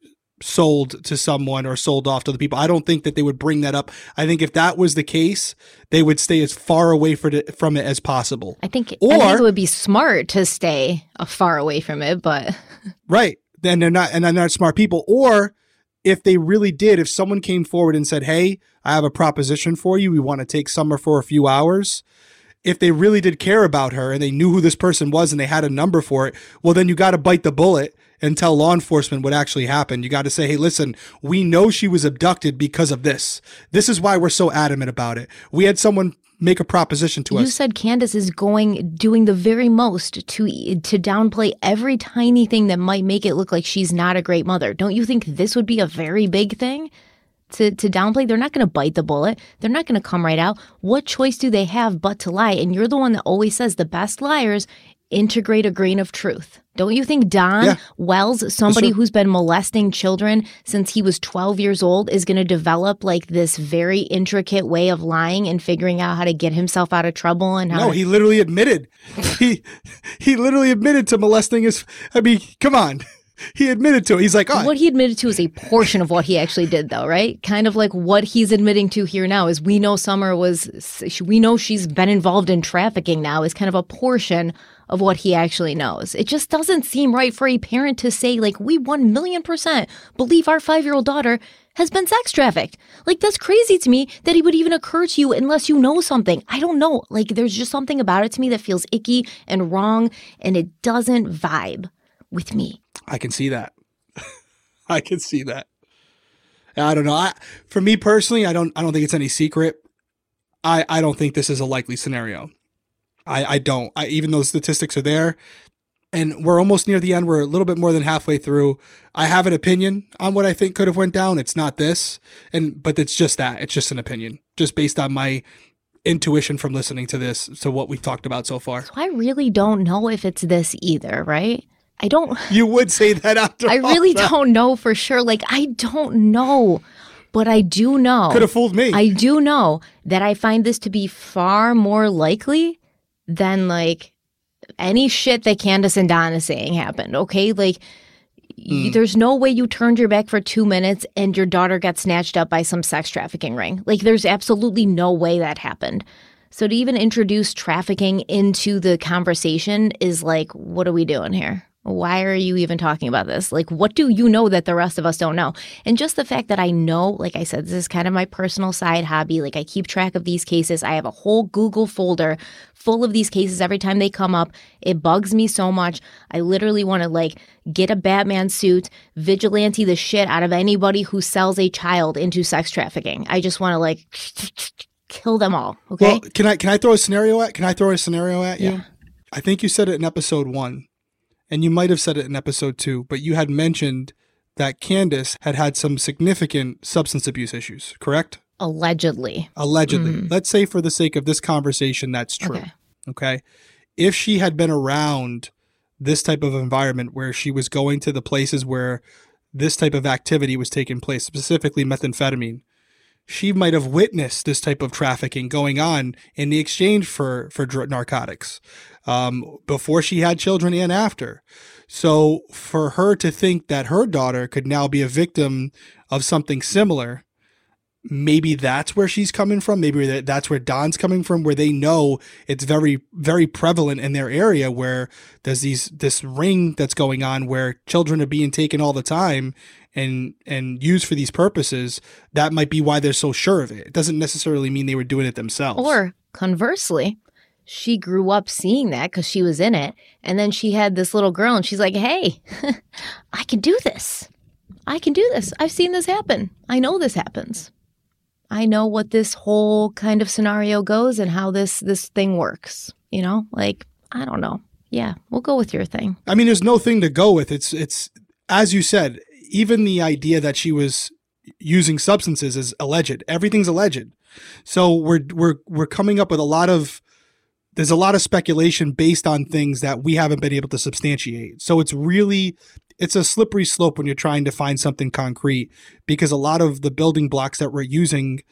sold to someone or sold off to the people. I don't think that they would bring that up. I think if that was the case, they would stay as far away for the, from it as possible. I think, Or- I think it would be smart to stay uh, far away from it, but Right. Then they're not, and they're not smart people. Or if they really did, if someone came forward and said, hey, I have a proposition for you. We want to take Summer for a few hours. If they really did care about her and they knew who this person was and they had a number for it, well, then you got to bite the bullet and tell law enforcement what actually happened. You got to say, hey, listen, we know she was abducted because of this. This is why we're so adamant about it. We had someone make a proposition to you us. said Candace is going, doing the very most to to downplay every tiny thing that might make it look like she's not a great mother. Don't you think this would be a very big thing to, to downplay? They're not going to bite the bullet. They're not going to come right out. What choice do they have but to lie? And you're the one that always says the best liars integrate a grain of truth. Don't you think Don Yeah. Wells, somebody Yes, sir. who's been molesting children since he was twelve years old, is going to develop like this very intricate way of lying and figuring out how to get himself out of trouble and how No, to- he literally admitted. he he literally admitted to molesting his. I mean, come on. He admitted to it. He's like, oh, What he admitted to is a portion of what he actually did, though, right? Kind of like what he's admitting to here now is we know Summer was, we know she's been involved in trafficking now is kind of a portion of what he actually knows. It just doesn't seem right for a parent to say, like, we one million percent believe our five-year-old daughter has been sex trafficked. Like, that's crazy to me that it would even occur to you unless you know something. I don't know. Like, there's just something about it to me that feels icky and wrong, and it doesn't vibe with me. I can see that. I can see that. I don't know. I, for me personally, I don't. I don't think it's any secret. I, I don't think this is a likely scenario. I, I don't. I, even though statistics are there, and we're almost near the end. We're a little bit more than halfway through. I have an opinion on what I think could have went down. It's not this, and but it's just that. It's just an opinion, just based on my intuition from listening to this, to what we've talked about so far. So I really don't know if it's this either, right? I don't, You would say that after I all really that. don't know for sure. Like, I don't know, but I do know. Could have fooled me. I do know that I find this to be far more likely than like any shit that Candace and Don is saying happened. Okay. Like, y- there's no way you turned your back for two minutes and your daughter got snatched up by some sex trafficking ring. Like, there's absolutely no way that happened. So to even introduce trafficking into the conversation is like, what are we doing here? Why are you even talking about this? Like, what do you know that the rest of us don't know? And just the fact that I know, like I said, this is kind of my personal side hobby. Like, I keep track of these cases. I have a whole Google folder full of these cases every time they come up. It bugs me so much. I literally want to, like, get a Batman suit, vigilante the shit out of anybody who sells a child into sex trafficking. I just want to, like, kill them all. Okay. Well, can I can I throw a scenario at can I throw a scenario at you? Yeah. I think you said it in episode one, and you might have said it in episode two, but you had mentioned that Candace had had some significant substance abuse issues, correct? Allegedly. Allegedly. Let's say for the sake of this conversation, that's true. Okay. Okay. If she had been around this type of environment where she was going to the places where this type of activity was taking place, specifically methamphetamine, she might have witnessed this type of trafficking going on in the exchange for, for dr- narcotics um, before she had children and after. So for her to think that her daughter could now be a victim of something similar, maybe that's where she's coming from. Maybe that- that's where Don's coming from, where they know it's very, very prevalent in their area, where there's these this ring that's going on where children are being taken all the time and and used for these purposes. That might be why they're so sure of it. It doesn't necessarily mean they were doing it themselves. Or conversely, she grew up seeing that because she was in it. And then she had this little girl and she's like, hey, I can do this. I can do this. I've seen this happen. I know this happens. I know what this whole kind of scenario goes and how this this thing works. You know, like, I don't know. Yeah, we'll go with your thing. I mean, there's no thing to go with. It's it's as you said, even the idea that she was using substances is alleged. Everything's alleged. So we're we're we're coming up with a lot of there's a lot of speculation based on things that we haven't been able to substantiate. So it's really it's a slippery slope when you're trying to find something concrete, because a lot of the building blocks that we're using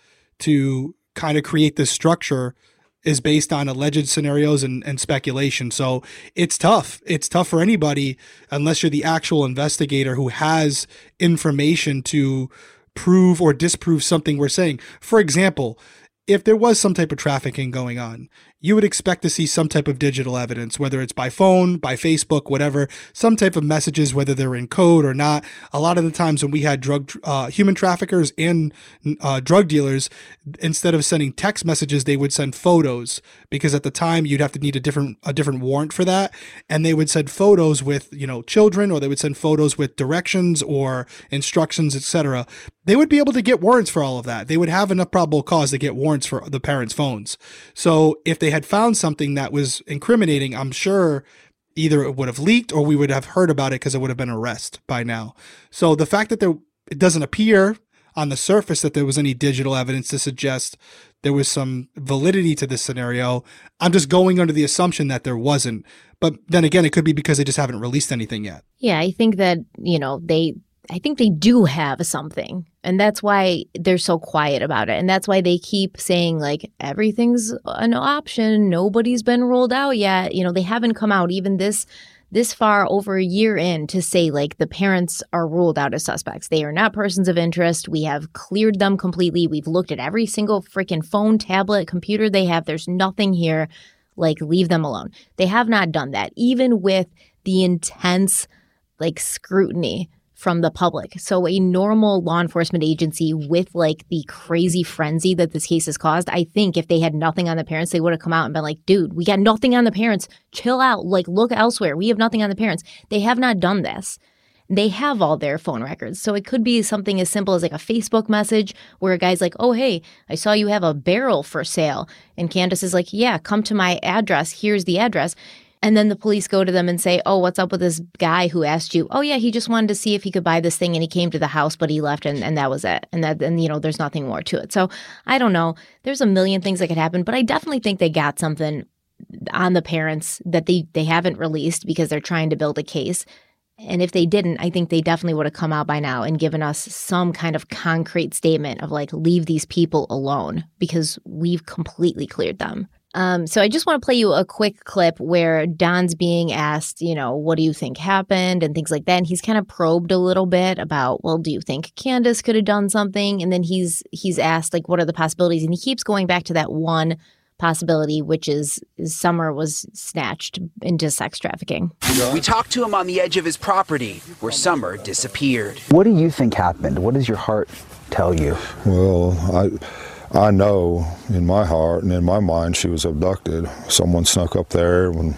to kind of create this structure is based on alleged scenarios and, and speculation. So it's tough. It's tough for anybody unless you're the actual investigator who has information to prove or disprove something we're saying. For example, if there was some type of trafficking going on, you would expect to see some type of digital evidence, whether it's by phone, by Facebook, whatever, some type of messages, whether they're in code or not. A lot of the times when we had drug, uh, human traffickers and uh, drug dealers, instead of sending text messages, they would send photos, because at the time you'd have to need a different, a different warrant for that. And they would send photos with, you know, children, or they would send photos with directions or instructions, et cetera. They would be able to get warrants for all of that. They would have enough probable cause to get warrants for the parents' phones. So if they had found something that was incriminating, I'm sure either it would have leaked or we would have heard about it, because it would have been an arrest by now. So the fact that there, it doesn't appear on the surface that there was any digital evidence to suggest there was some validity to this scenario, I'm just going under the assumption that there wasn't. But then again, it could be because they just haven't released anything yet. Yeah, I think that, you know, they I think they do have something, and that's why they're so quiet about it. And that's why they keep saying, like, everything's an option. Nobody's been ruled out yet. You know, they haven't come out even this this far over a year in to say, like, the parents are ruled out as suspects. They are not persons of interest. We have cleared them completely. We've looked at every single freaking phone, tablet, computer they have. There's nothing here. Like, leave them alone. They have not done that, even with the intense, like, scrutiny from the public. So a normal law enforcement agency with like the crazy frenzy that this case has caused, I think if they had nothing on the parents, they would have come out and been like, dude, we got nothing on the parents. Chill out. Like, look elsewhere. We have nothing on the parents. They have not done this. They have all their phone records. So it could be something as simple as like a Facebook message where a guy's like, oh, hey, I saw you have a barrel for sale. And Candace is like, yeah, come to my address. Here's the address. And then the police go to them and say, oh, what's up with this guy who asked you? Oh, yeah, he just wanted to see if he could buy this thing, and he came to the house, but he left, and, and that was it. And, that, and, you know, there's nothing more to it. So I don't know. There's a million things that could happen, but I definitely think they got something on the parents that they, they haven't released because they're trying to build a case. And if they didn't, I think they definitely would have come out by now and given us some kind of concrete statement of like, leave these people alone because we've completely cleared them. Um, so I just want to play you a quick clip where Don's being asked, you know, what do you think happened and things like that. And he's kind of probed a little bit about, well, do you think Candace could have done something? And then he's he's asked, like, what are the possibilities? And he keeps going back to that one possibility, which is, is Summer was snatched into sex trafficking. We talked to him on the edge of his property where Summer disappeared. What do you think happened? What does your heart tell you? Well, I... I know in my heart and in my mind she was abducted. Someone snuck up there when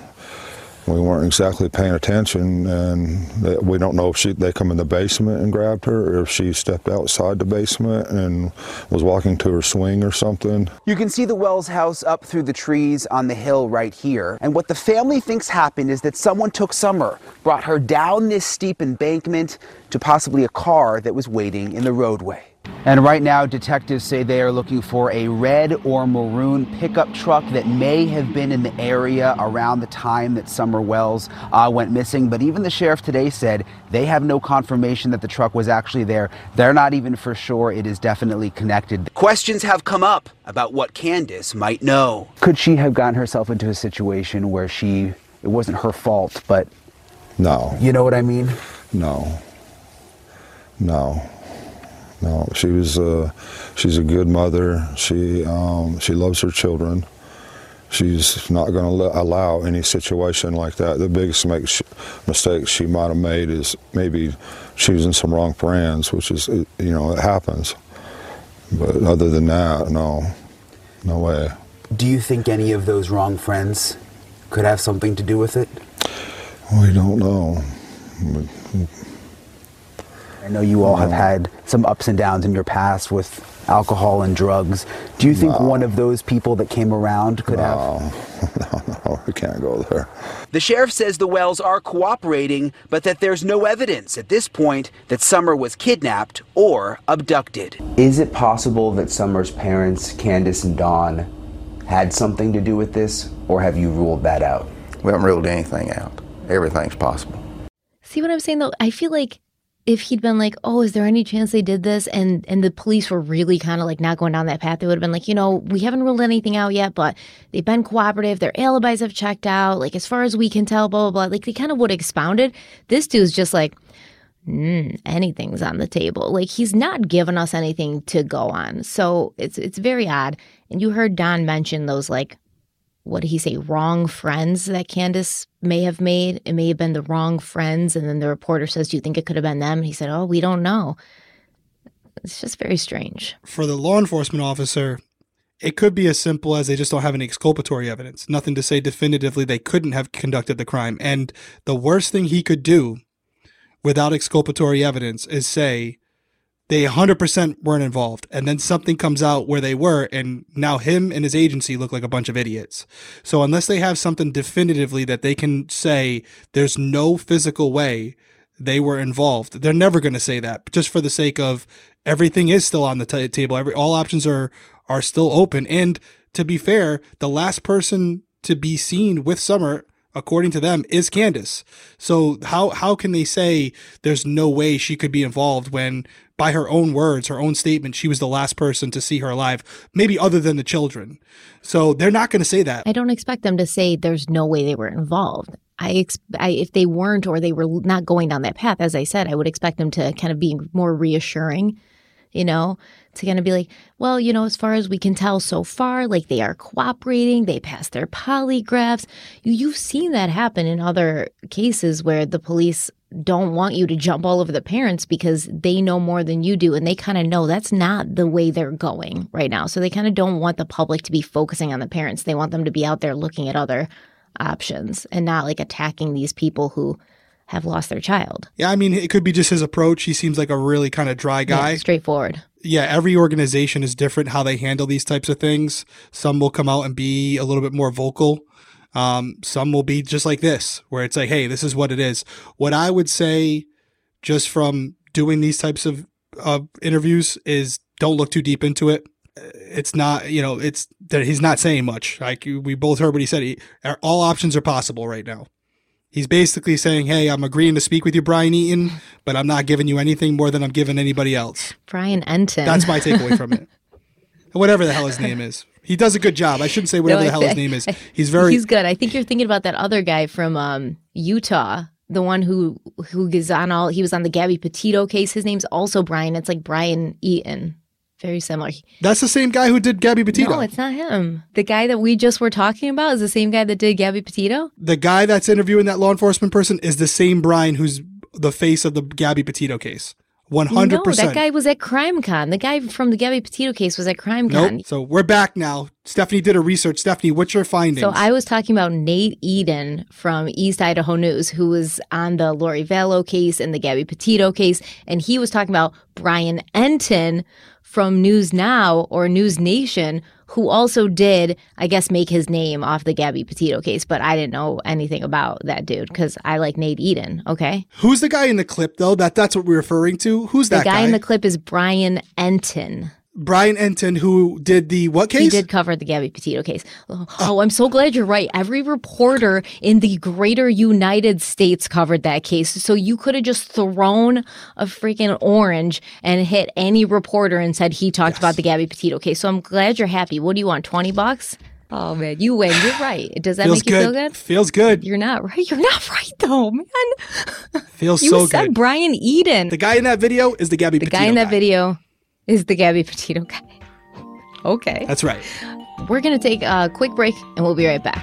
we weren't exactly paying attention, and we don't know if she, they come in the basement and grabbed her, or if she stepped outside the basement and was walking to her swing or something. You can see the Wells house up through the trees on the hill right here. And what the family thinks happened is that someone took Summer, brought her down this steep embankment to possibly a car that was waiting in the roadway. And right now, detectives say they are looking for a red or maroon pickup truck that may have been in the area around the time that Summer Wells uh, went missing. But even the sheriff today said they have no confirmation that the truck was actually there. They're not even for sure it is definitely connected. Questions have come up about what Candace might know. Could she have gotten herself into a situation where she, it wasn't her fault, but... No. You know what I mean? No. No. No, she was. Uh, she's a good mother. She um, she loves her children. She's not going to allow any situation like that. The biggest make, mistake she might have made is maybe choosing some wrong friends, which is, you know, it happens. But other than that, no, no way. Do you think any of those wrong friends could have something to do with it? We don't know. I know you all have had some ups and downs in your past with alcohol and drugs. Do you think no. one of those people that came around could no. have? No, no, we can't go there. The sheriff says the Wells are cooperating, but that there's no evidence at this point that Summer was kidnapped or abducted. Is it possible that Summer's parents, Candace and Dawn, had something to do with this, or have you ruled that out? We haven't ruled anything out. Everything's possible. See what I'm saying, though? I feel like if he'd been like, oh, is there any chance they did this? And and the police were really kind of like not going down that path. They would have been like, you know, we haven't ruled anything out yet, but they've been cooperative. Their alibis have checked out. Like, as far as we can tell, blah, blah, blah. Like, they kind of would have expounded. This dude's just like, mm, anything's on the table. Like, he's not giving us anything to go on. So it's it's very odd. And you heard Don mention those, like, what did he say, wrong friends that Candace may have made. It may have been the wrong friends. And then the reporter says, do you think it could have been them? And he said, oh, we don't know. It's just very strange. For the law enforcement officer, it could be as simple as they just don't have any exculpatory evidence. Nothing to say definitively they couldn't have conducted the crime. And the worst thing he could do without exculpatory evidence is say they one hundred percent weren't involved. And then something comes out where they were, and now him and his agency look like a bunch of idiots. So unless they have something definitively that they can say there's no physical way they were involved, they're never going to say that, just for the sake of everything is still on the t- table. Every all options are are still open. And to be fair, the last person to be seen with Summer, according to them, is Candace. So how how can they say there's no way she could be involved when, by her own words, her own statement, she was the last person to see her alive, maybe other than the children? So they're not going to say that. I don't expect them to say there's no way they were involved. I, ex- I if they weren't, or they were not going down that path, as I said, I would expect them to kind of be more reassuring, you know, to kind of be like, well, you know, as far as we can tell so far, like, they are cooperating, they passed their polygraphs. You, you've seen that happen in other cases where the police don't want you to jump all over the parents because they know more than you do, and they kind of know that's not the way they're going right now. So they kind of don't want the public to be focusing on the parents. They want them to be out there looking at other options and not like attacking these people who have lost their child. Yeah, I mean, it could be just his approach. He seems like a really kind of dry guy. Yeah, straightforward. Yeah, every organization is different how they handle these types of things. Some will come out and be a little bit more vocal. Um, some will be just like this, where it's like, hey, this is what it is. What I would say, just from doing these types of uh, interviews, is don't look too deep into it. It's not, you know, it's that he's not saying much. Like, we both heard what he said. He, all options are possible right now. He's basically saying, hey, I'm agreeing to speak with you, Brian Eaton, but I'm not giving you anything more than I'm giving anybody else. Brian Enton. That's my takeaway from it. Whatever the hell his name is. He does a good job. I shouldn't say whatever no, the hell his name is. He's very... He's good. I think you're thinking about that other guy from um, Utah, the one who who is on all... He was on the Gabby Petito case. His name's also Brian. It's like Brian Eaton. Very similar. That's the same guy who did Gabby Petito. No, it's not him. The guy that we just were talking about is the same guy that did Gabby Petito? The guy that's interviewing that law enforcement person is the same Brian who's the face of the Gabby Petito case. one hundred percent. No, that guy was at CrimeCon. The guy from the Gabby Petito case was at CrimeCon. Nope. So we're back now. Stephanie did a research. Stephanie, what's your findings? So I was talking about Nate Eden from East Idaho News, who was on the Lori Vallow case and the Gabby Petito case. And he was talking about Brian Enton from News Now or News Nation, who also did, I guess, make his name off the Gabby Petito case. But I didn't know anything about that dude because I like Nate Eden, okay? Who's the guy in the clip, though? That That's what we're referring to? Who's the that guy? The guy in the clip is Brian Enton. Brian Enton, who did the what case? He did cover the Gabby Petito case. Oh, oh, I'm so glad you're right. Every reporter in the greater United States covered that case. So you could have just thrown a freaking orange and hit any reporter and said he talked yes. about the Gabby Petito case. So I'm glad you're happy. What do you want, twenty bucks? Oh, man, you win. You're right. Does that Feels make you good. feel good? Feels good. You're not right. You're not right, though, man. Feels you so said good. Brian Eden. The guy in that video is the Gabby the Petito guy in that guy. video is the Gabby Petito guy. Okay. That's right. We're going to take a quick break, and we'll be right back.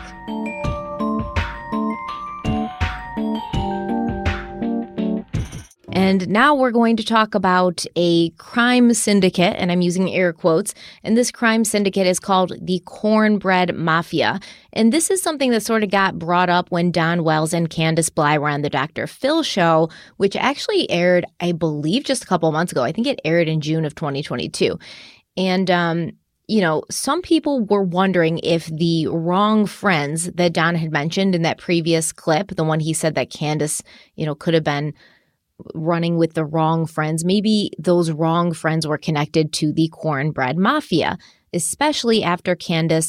And now we're going to talk about a crime syndicate, and I'm using air quotes. And this crime syndicate is called the Cornbread Mafia. And this is something that sort of got brought up when Don Wells and Candace Bly were on the Doctor Phil show, which actually aired, I believe, just a couple of months ago. I think it aired in June of twenty twenty-two. And, um, you know, some people were wondering if the wrong friends that Don had mentioned in that previous clip, the one he said that Candace, you know, could have been running with the wrong friends, maybe those wrong friends were connected to the Cornbread Mafia, especially after Candace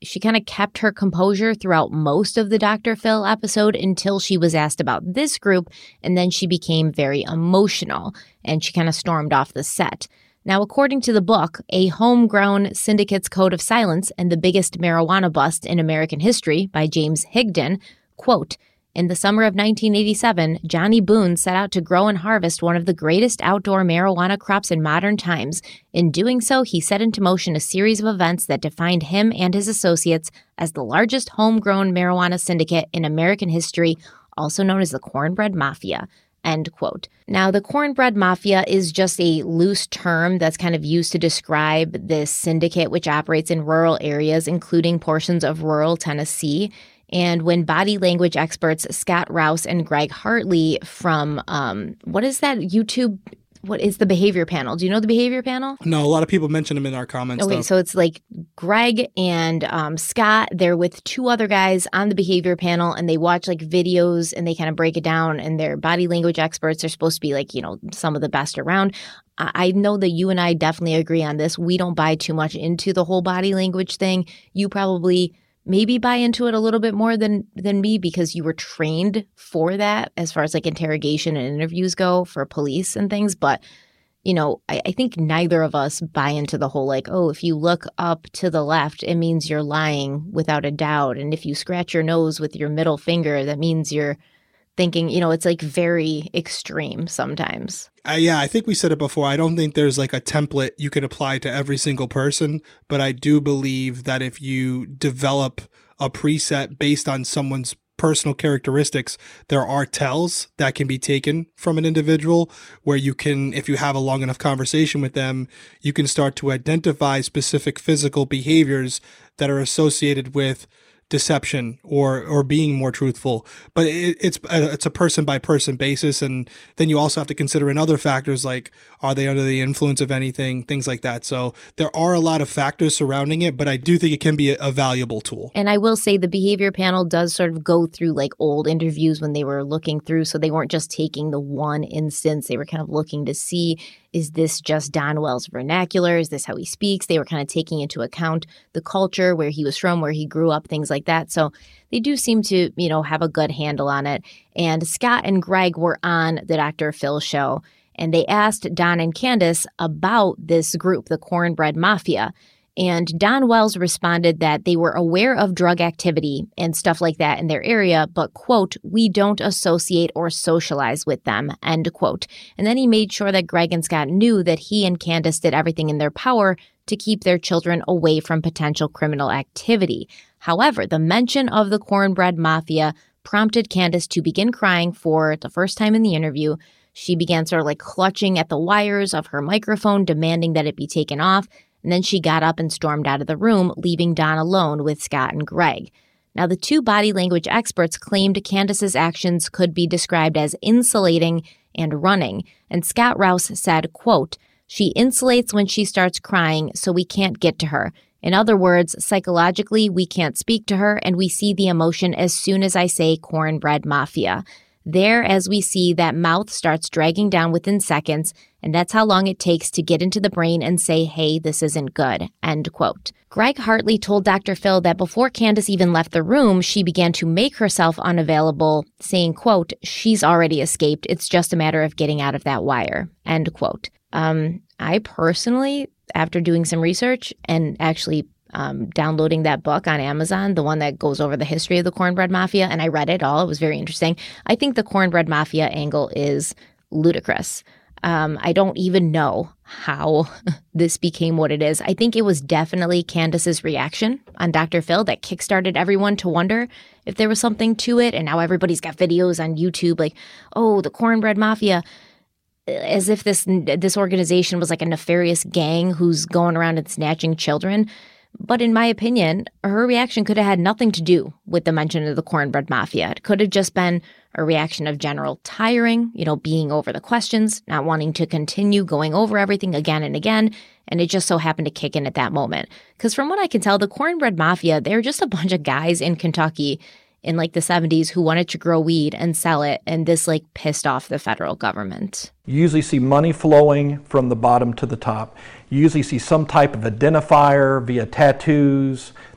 she kind of kept her composure throughout most of the Doctor Phil episode until she was asked about this group, and then she became very emotional, and she kind of stormed off the set. Now, according to the book, A Homegrown Syndicate's Code of Silence and the Biggest Marijuana Bust in American History by James Higdon, quote, in the summer of nineteen eighty-seven, Johnny Boone set out to grow and harvest one of the greatest outdoor marijuana crops in modern times. In doing so, he set into motion a series of events that defined him and his associates as the largest homegrown marijuana syndicate in American history, also known as the Cornbread Mafia. End quote. Now, the Cornbread Mafia is just a loose term that's kind of used to describe this syndicate, which operates in rural areas, including portions of rural Tennessee. And when body language experts Scott Rouse and Greg Hartley from, um, what is that YouTube, what is the Behavior Panel? Do you know the Behavior Panel? No, a lot of people mention them in our comments. Okay, though. So it's like Greg and um, Scott, they're with two other guys on the Behavior Panel, and they watch like videos and they kind of break it down, and they're body language experts. They're supposed to be like, you know, some of the best around. I know that you and I definitely agree on this. We don't buy too much into the whole body language thing. You probably maybe buy into it a little bit more than than me because you were trained for that as far as like interrogation and interviews go for police and things. But, you know, I, I think neither of us buy into the whole like, oh, if you look up to the left, it means you're lying without a doubt. And if you scratch your nose with your middle finger, that means you're thinking, you know, it's like very extreme sometimes. Uh, yeah, I think we said it before. I don't think there's like a template you can apply to every single person, but I do believe that if you develop a preset based on someone's personal characteristics, there are tells that can be taken from an individual where you can, if you have a long enough conversation with them, you can start to identify specific physical behaviors that are associated with deception or or being more truthful. But it, it's a, it's a person by person basis, and then you also have to consider in other factors like, are they under the influence of anything, things like that. So there are a lot of factors surrounding it, but I do think it can be a, a valuable tool. And I will say the Behavior Panel does sort of go through like old interviews when they were looking through, so they weren't just taking the one instance. They were kind of looking to see, is this just Don Wells' vernacular? Is this how he speaks? They were kind of taking into account the culture, where he was from, where he grew up, things like that. So they do seem to, you know, have a good handle on it. And Scott and Greg were on the Doctor Phil show, and they asked Don and Candace about this group, the Cornbread Mafia. And Don Wells responded that they were aware of drug activity and stuff like that in their area, but, quote, we don't associate or socialize with them, end quote. And then he made sure that Greg and Scott knew that he and Candace did everything in their power to keep their children away from potential criminal activity. However, the mention of the Cornbread Mafia prompted Candace to begin crying for the first time in the interview. She began sort of like clutching at the wires of her microphone, demanding that it be taken off. And then she got up and stormed out of the room, leaving Don alone with Scott and Greg. Now, the two body language experts claimed Candace's actions could be described as insulating and running. And Scott Rouse said, quote, she insulates when she starts crying, so we can't get to her. In other words, psychologically, we can't speak to her, and we see the emotion as soon as I say Cornbread Mafia. There, as we see, that mouth starts dragging down within seconds, and that's how long it takes to get into the brain and say, hey, this isn't good, end quote. Greg Hartley told Doctor Phil that before Candace even left the room, she began to make herself unavailable, saying, quote, she's already escaped. It's just a matter of getting out of that wire, end quote. Um, I personally, after doing some research and actually Um, downloading that book on Amazon, the one that goes over the history of the Cornbread Mafia, and I read it all. It was very interesting. I think the Cornbread Mafia angle is ludicrous. Um, I don't even know how this became what it is. I think it was definitely Candace's reaction on Doctor Phil that kickstarted everyone to wonder if there was something to it, and now everybody's got videos on YouTube like, oh, the Cornbread Mafia, as if this this organization was like a nefarious gang who's going around and snatching children. But in my opinion, her reaction could have had nothing to do with the mention of the Cornbread Mafia. It could have just been a reaction of general tiring, you know, being over the questions, not wanting to continue going over everything again and again. And it just so happened to kick in at that moment. Because from what I can tell, the Cornbread Mafia, they're just a bunch of guys in Kentucky in like the seventies who wanted to grow weed and sell it. And this like pissed off the federal government. You usually see money flowing from the bottom to the top. You usually see some type of identifier via tattoos.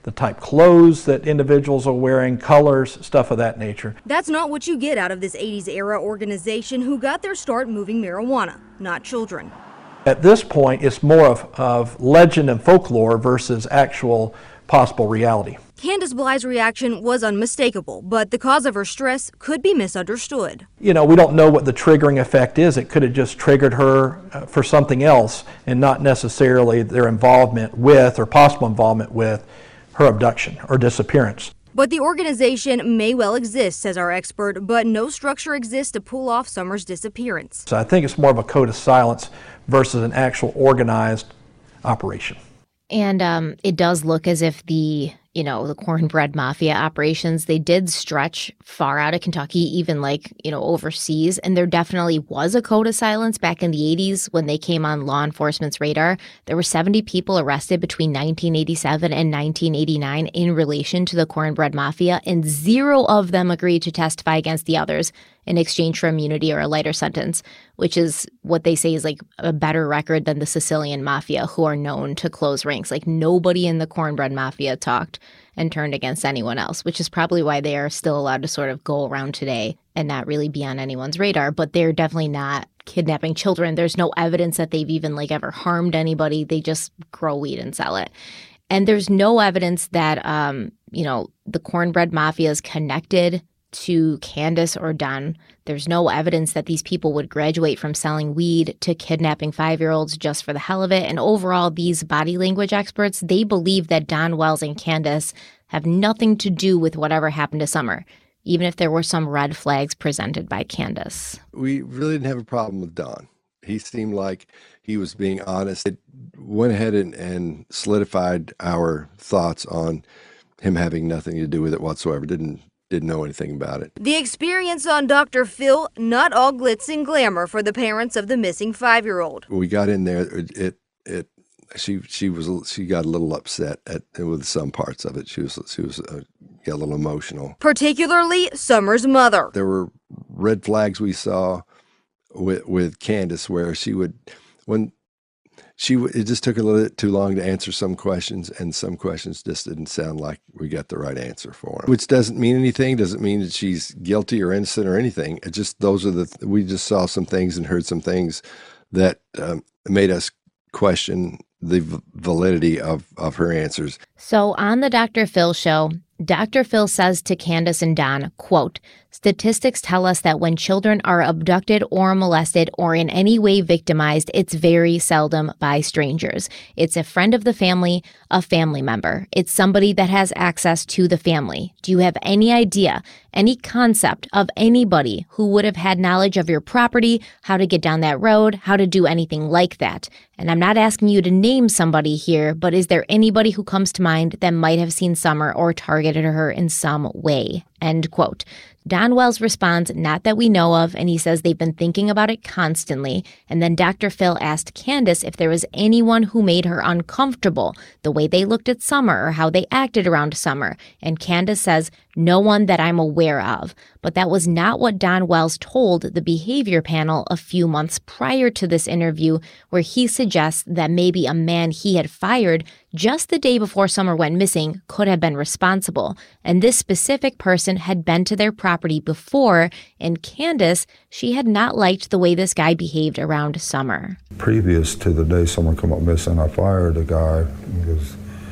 the type clothes that individuals are wearing, colors, stuff of that nature. That's not what you get out of this eighties era organization who got their start moving marijuana, not children. At this point, it's more of, of legend and folklore versus actual possible reality. Candace Bly's reaction was unmistakable, but the cause of her stress could be misunderstood. You know, we don't know what the triggering effect is. It could have just triggered her uh, for something else and not necessarily their involvement with or possible involvement with her abduction or disappearance. But the organization may well exist, says our expert, but no structure exists to pull off Summer's disappearance. So I think it's more of a code of silence versus an actual organized operation. And um, it does look as if the, you know, the Cornbread Mafia operations, they did stretch far out of Kentucky, even like, you know, overseas. And there definitely was a code of silence back in the eighties when they came on law enforcement's radar. There were seventy people arrested between nineteen eighty-seven and nineteen eighty-nine in relation to the Cornbread Mafia, and zero of them agreed to testify against the others in exchange for immunity or a lighter sentence, which is what they say is like a better record than the Sicilian Mafia, who are known to close ranks. Like nobody in the Cornbread Mafia talked and turned against anyone else, which is probably why they are still allowed to sort of go around today and not really be on anyone's radar. But they're definitely not kidnapping children. There's no evidence that they've even like ever harmed anybody. They just grow weed and sell it. And there's no evidence that, um, you know, the Cornbread Mafia is connected to Candace or Don. There's no evidence that these people would graduate from selling weed to kidnapping five-year-olds just for the hell of it. And overall, these body language experts, they believe that Don Wells and Candace have nothing to do with whatever happened to Summer, even if there were some red flags presented by Candace. We really didn't have a problem with Don. He seemed like he was being honest. It went ahead and, and solidified our thoughts on him having nothing to do with it whatsoever. Didn't Didn't know anything about it. The experience on Doctor Phil, not all glitz and glamour for the parents of the missing five-year-old. When we got in there, it, it, it she, she was, she got a little upset at with some parts of it. She was, she was, uh, got a little emotional. Particularly Summer's mother. There were red flags we saw with, with Candace where she would, when she, it just took a little bit too long to answer some questions, and some questions just didn't sound like we got the right answer for them. Which doesn't mean anything, doesn't mean that she's guilty or innocent or anything. It just, those are the, we just saw some things and heard some things that um, made us question the v- validity of, of her answers. So on the Doctor Phil show, Doctor Phil says to Candace and Don, quote, "Statistics tell us that when children are abducted or molested or in any way victimized, it's very seldom by strangers. It's a friend of the family, a family member. It's somebody that has access to the family. Do you have any idea, any concept of anybody who would have had knowledge of your property, how to get down that road, how to do anything like that? And I'm not asking you to name somebody here, but is there anybody who comes to mind that might have seen Summer or targeted her in some way?" End quote. Don Wells responds, "Not that we know of," and he says they've been thinking about it constantly. And then Doctor Phil asked Candace if there was anyone who made her uncomfortable, the way they looked at Summer or how they acted around Summer. And Candace says, "No one that I'm aware of." But that was not what Don Wells told the behavior panel a few months prior to this interview, where he suggests that maybe a man he had fired just the day before Summer went missing could have been responsible. And this specific person had been to their property before, and Candace, she had not liked the way this guy behaved around Summer. Previous to the day Summer come up missing, I fired a guy because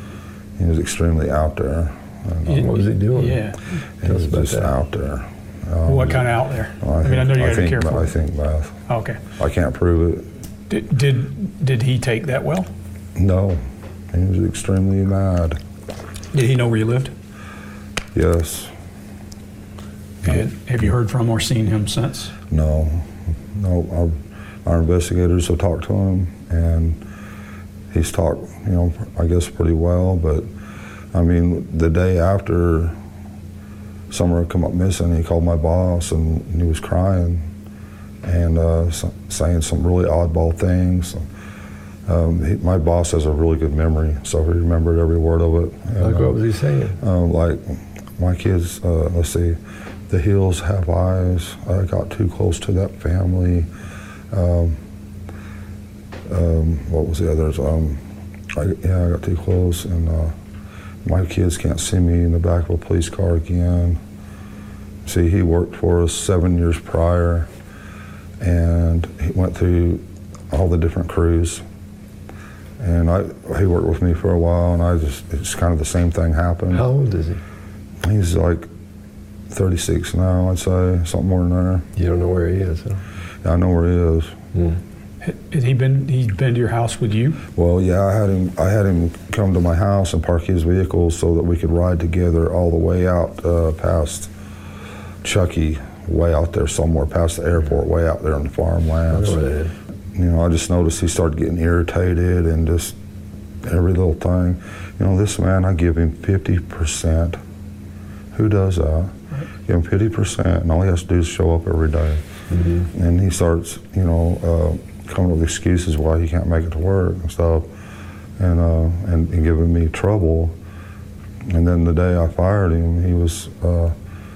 he was extremely out there. And, um, what was he doing? Yeah. He was just that. out there. Um, what kind of out there? I, I think, mean, I know you got to be think, careful. I think meth. Oh, okay. I can't prove it. Did, did did he take that well? No. He was extremely mad. Did he know where you lived? Yes. And have you heard from or seen him since? No. No. Our, our investigators have talked to him, and he's talked, you know, I guess pretty well, but I mean, the day after Summer had come up missing, he called my boss and he was crying and uh, so, saying some really oddball things. Um, he, my boss has a really good memory, so he remembered every word of it. And, like what uh, was he saying? Um, like, my kids, uh, let's see, the hills have eyes. I got too close to that family. Um, um, what was the others? Um, I, yeah, I got too close, and uh, my kids can't see me in the back of a police car again. See, he worked for us seven years prior, and he went through all the different crews. And I, he worked with me for a while, and I just, it's kind of the same thing happened. How old is he? He's like thirty-six now, I'd say, something more than that. You don't know where he is, huh? Yeah, I know where he is. Mm. Had he been, he'd been to your house with you? Well, yeah, I had him, I had him come to my house and park his vehicle so that we could ride together all the way out uh, past Chucky, way out there somewhere, past the airport, way out there in the farmlands. Oh, you know, I just noticed he started getting irritated and just every little thing. You know, this man, I give him fifty percent. Who does that? Right. Give him fifty percent, and all he has to do is show up every day. Mm-hmm. And he starts, you know, uh, coming up with excuses why he can't make it to work and stuff, and, uh, and, and giving me trouble. And then the day I fired him, he was, uh,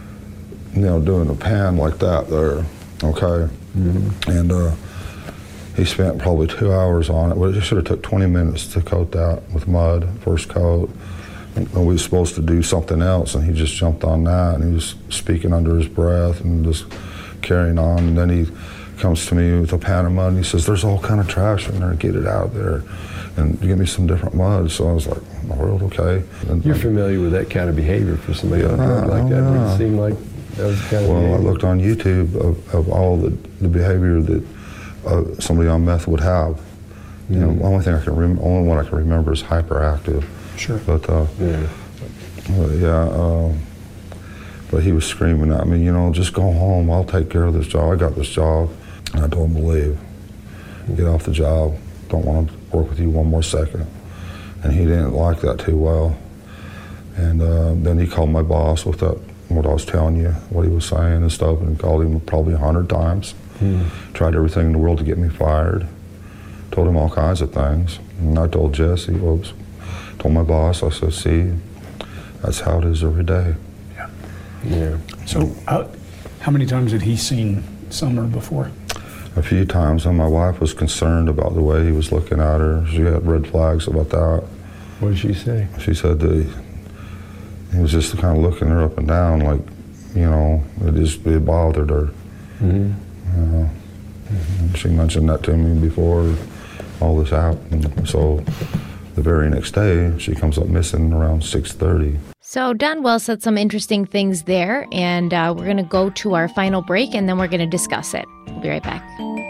you know, doing a pan like that there, okay? Mm-hmm. And uh, he spent probably two hours on it. Well, it should have took twenty minutes to coat that with mud, first coat. And we were supposed to do something else, and he just jumped on that, and he was speaking under his breath and just carrying on. And then he comes to me with a pan of mud, and he says, there's all kind of trash in there, get it out of there, and give me some different mud. So I was like, in the world, okay. And You're familiar with that kind of behavior for somebody on yeah, like that? Yeah. It seemed like that was kind of Well, behavior. I looked on YouTube of, of all the, the behavior that uh, somebody on meth would have. Mm-hmm. You know, the only thing I can rem- only one I can remember is hyperactive. Sure. But uh, yeah, but yeah. Uh, but he was screaming at me, you know, just go home. I'll take care of this job. I got this job. And I told him to leave. Get off the job. Don't want to work with you one more second. And he didn't like that too well. And uh, then he called my boss with that, what I was telling you, what he was saying and stuff, and called him probably a hundred times. Hmm. Tried everything in the world to get me fired. Told him all kinds of things. And I told Jesse, oops, told my boss, I said, see, that's how it is every day. Yeah. Yeah. So how, how many times had he seen Summer before? A few times, and my wife was concerned about the way he was looking at her. She had red flags about that. What did she say? She said that he, he was just kind of looking her up and down, like, you know, it just it bothered her. Mm-hmm. Uh, mm-hmm. She mentioned that to me before all this happened. So the very next day, she comes up missing around six thirty. So Don Wells said some interesting things there, and uh, we're going to go to our final break, and then we're going to discuss it. We'll be right back.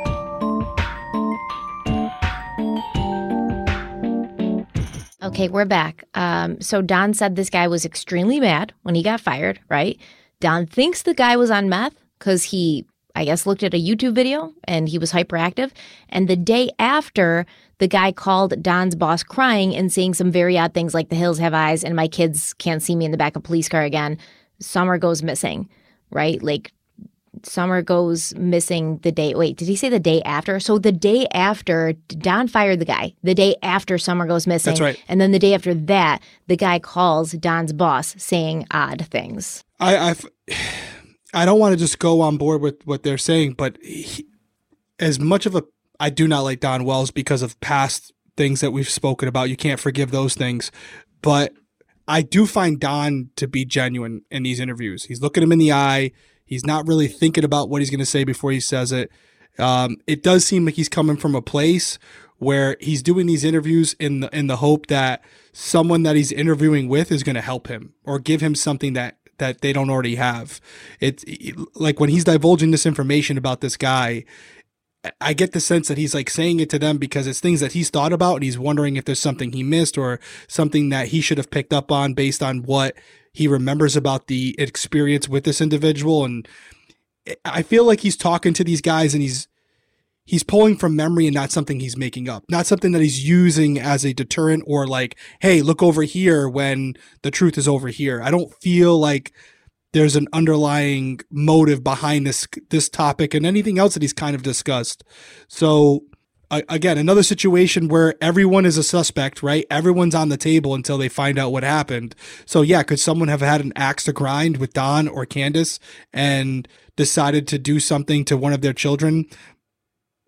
Okay, we're back. Um, so Don said this guy was extremely mad when he got fired, right? Don thinks the guy was on meth because he, I guess, looked at a YouTube video and he was hyperactive. And the day after, the guy called Don's boss crying and saying some very odd things like the hills have eyes and my kids can't see me in the back of a police car again. Summer goes missing, right? Like Summer goes missing the day. Wait, did he say the day after? So the day after, Don fired the guy. The day after Summer goes missing. That's right. And then the day after that, the guy calls Don's boss saying odd things. I I've, I don't want to just go on board with what they're saying, but he, as much of a I do not like Don Wells because of past things that we've spoken about. You can't forgive those things. But I do find Don to be genuine in these interviews. He's looking him in the eye. He's not really thinking about what he's going to say before he says it. Um, it does seem like he's coming from a place where he's doing these interviews in the in the hope that someone that he's interviewing with is going to help him or give him something that that they don't already have. It's it, like when he's divulging this information about this guy, I get the sense that he's like saying it to them because it's things that he's thought about and he's wondering if there's something he missed or something that he should have picked up on based on what he remembers about the experience with this individual. And I feel like he's talking to these guys and he's he's pulling from memory and not something he's making up, not something that he's using as a deterrent or like, hey, look over here when the truth is over here. I don't feel like there's an underlying motive behind this this topic and anything else that he's kind of discussed. So uh, again, another situation where everyone is a suspect, right? Everyone's on the table until they find out what happened. So yeah, could someone have had an axe to grind with Don or Candace and decided to do something to one of their children?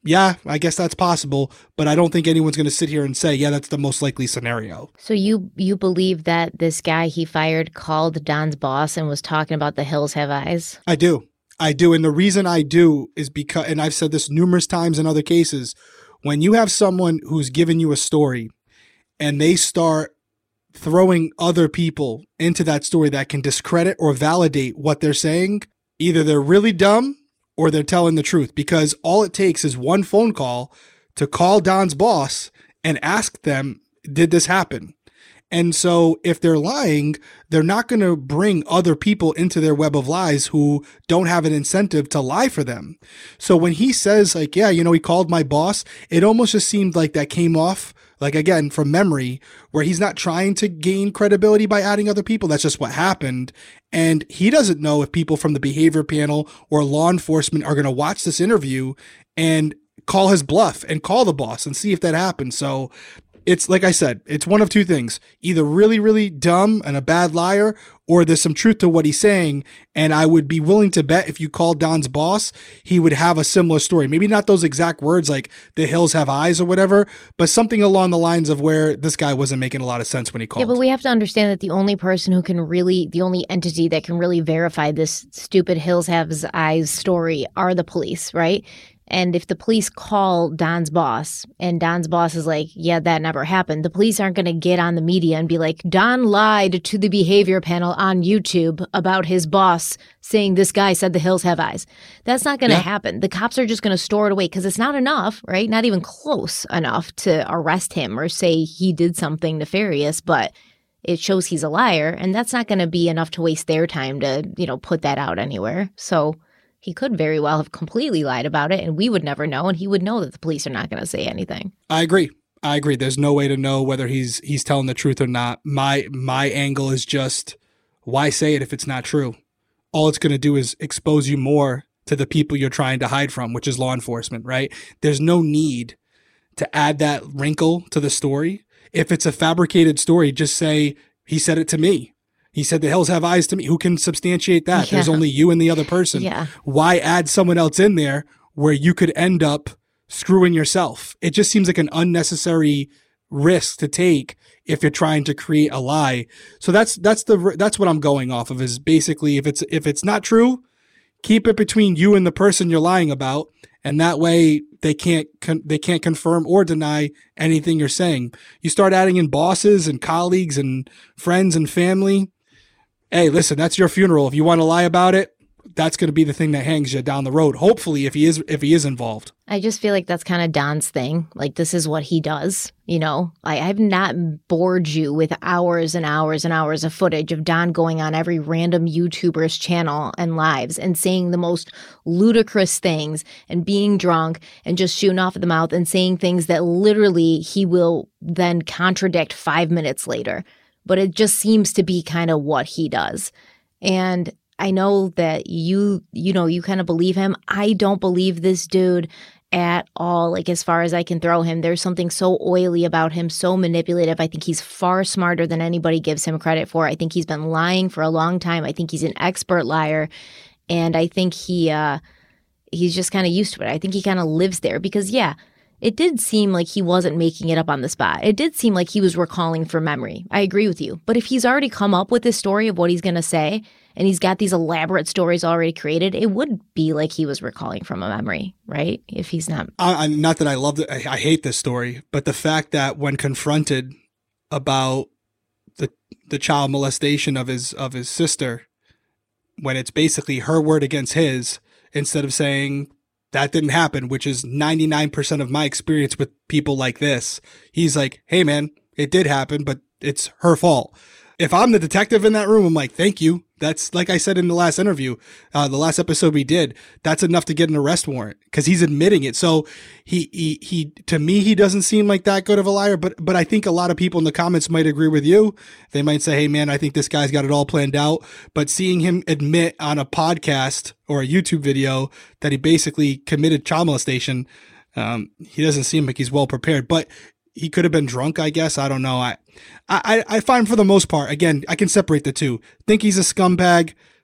yeah, I guess that's possible, but I don't think anyone's going to sit here and say, yeah, that's the most likely scenario. So you you believe that this guy he fired called Don's boss and was talking about the Hills Have Eyes? I do. I do. And the reason I do is because, and I've said this numerous times in other cases, when you have someone who's given you a story and they start throwing other people into that story that can discredit or validate what they're saying, either they're really dumb or they're telling the truth, because all it takes is one phone call to call Don's boss and ask them, did this happen? And so if they're lying, they're not going to bring other people into their web of lies who don't have an incentive to lie for them. So when he says like, yeah, you know, he called my boss, it almost just seemed like that came off, like, again, from memory, where he's not trying to gain credibility by adding other people. That's just what happened. And he doesn't know if people from the behavior panel or law enforcement are going to watch this interview and call his bluff and call the boss and see if that happens. So it's like I said, it's one of two things, either really, really dumb and a bad liar, or there's some truth to what he's saying. And I would be willing to bet if you called Don's boss, he would have a similar story. Maybe not those exact words like the Hills Have Eyes or whatever, but something along the lines of where this guy wasn't making a lot of sense when he called. Yeah, but we have to understand that the only person who can really, the only entity that can really verify this stupid Hills Have Eyes story are the police, right? And if the police call Don's boss and Don's boss is like, yeah, that never happened, the police aren't going to get on the media and be like, Don lied to the behavior panel on YouTube about his boss saying this guy said the Hills Have Eyes. That's not going to yeah. happen. The cops are just going to store it away because it's not enough, right? Not even close enough to arrest him or say he did something nefarious, but it shows he's a liar. And that's not going to be enough to waste their time to, you know, put that out anywhere. So he could very well have completely lied about it and we would never know, and he would know that the police are not going to say anything. I agree. I agree. There's no way to know whether he's he's telling the truth or not. My my angle is just, why say it if it's not true? All it's going to do is expose you more to the people you're trying to hide from, which is law enforcement, right? There's no need to add that wrinkle to the story. If it's a fabricated story, just say, he said it to me. He said the Hills Have Eyes to me. Who can substantiate that? Yeah. There's only you and the other person. Yeah. Why add someone else in there where you could end up screwing yourself? It just seems like an unnecessary risk to take if you're trying to create a lie. So that's that's the that's what I'm going off of, is basically if it's if it's not true, keep it between you and the person you're lying about, and that way they can't con- they can't confirm or deny anything you're saying. You start adding in bosses and colleagues and friends and family. Hey, listen, that's your funeral. If you want to lie about it, that's going to be the thing that hangs you down the road. Hopefully, if he is if he is involved. I just feel like that's kind of Don's thing. Like, this is what he does. You know, I have not bored you with hours and hours and hours of footage of Don going on every random YouTuber's channel and lives and saying the most ludicrous things and being drunk and just shooting off at the mouth and saying things that literally he will then contradict five minutes later. But it just seems to be kind of what he does. And I know that you, you know, you kind of believe him. I don't believe this dude at all. Like, as far as I can throw him, there's something so oily about him, so manipulative. I think he's far smarter than anybody gives him credit for. I think he's been lying for a long time. I think he's an expert liar. And I think he, uh, he's just kind of used to it. I think he kind of lives there because, yeah, it did seem like he wasn't making it up on the spot. It did seem like he was recalling from memory. I agree with you. But if he's already come up with this story of what he's going to say, and he's got these elaborate stories already created, it would be like he was recalling from a memory, right? If he's not. I, not that I love it. I, I hate this story, but the fact that when confronted about the the child molestation of his of his sister, when it's basically her word against his, instead of saying, that didn't happen, which is ninety-nine percent of my experience with people like this. He's like, hey, man, it did happen, but it's her fault. If I'm the detective in that room, I'm like, thank you. That's, like I said in the last interview, uh, the last episode we did, that's enough to get an arrest warrant because he's admitting it. So he, he, he, to me, he doesn't seem like that good of a liar, but, but I think a lot of people in the comments might agree with you. They might say, hey, man, I think this guy's got it all planned out. But seeing him admit on a podcast or a YouTube video that he basically committed child molestation, um, he doesn't seem like he's well prepared, but he could have been drunk, I guess. I don't know. I, I, I find for the most part, again, I can separate the two. Think he's a scumbag.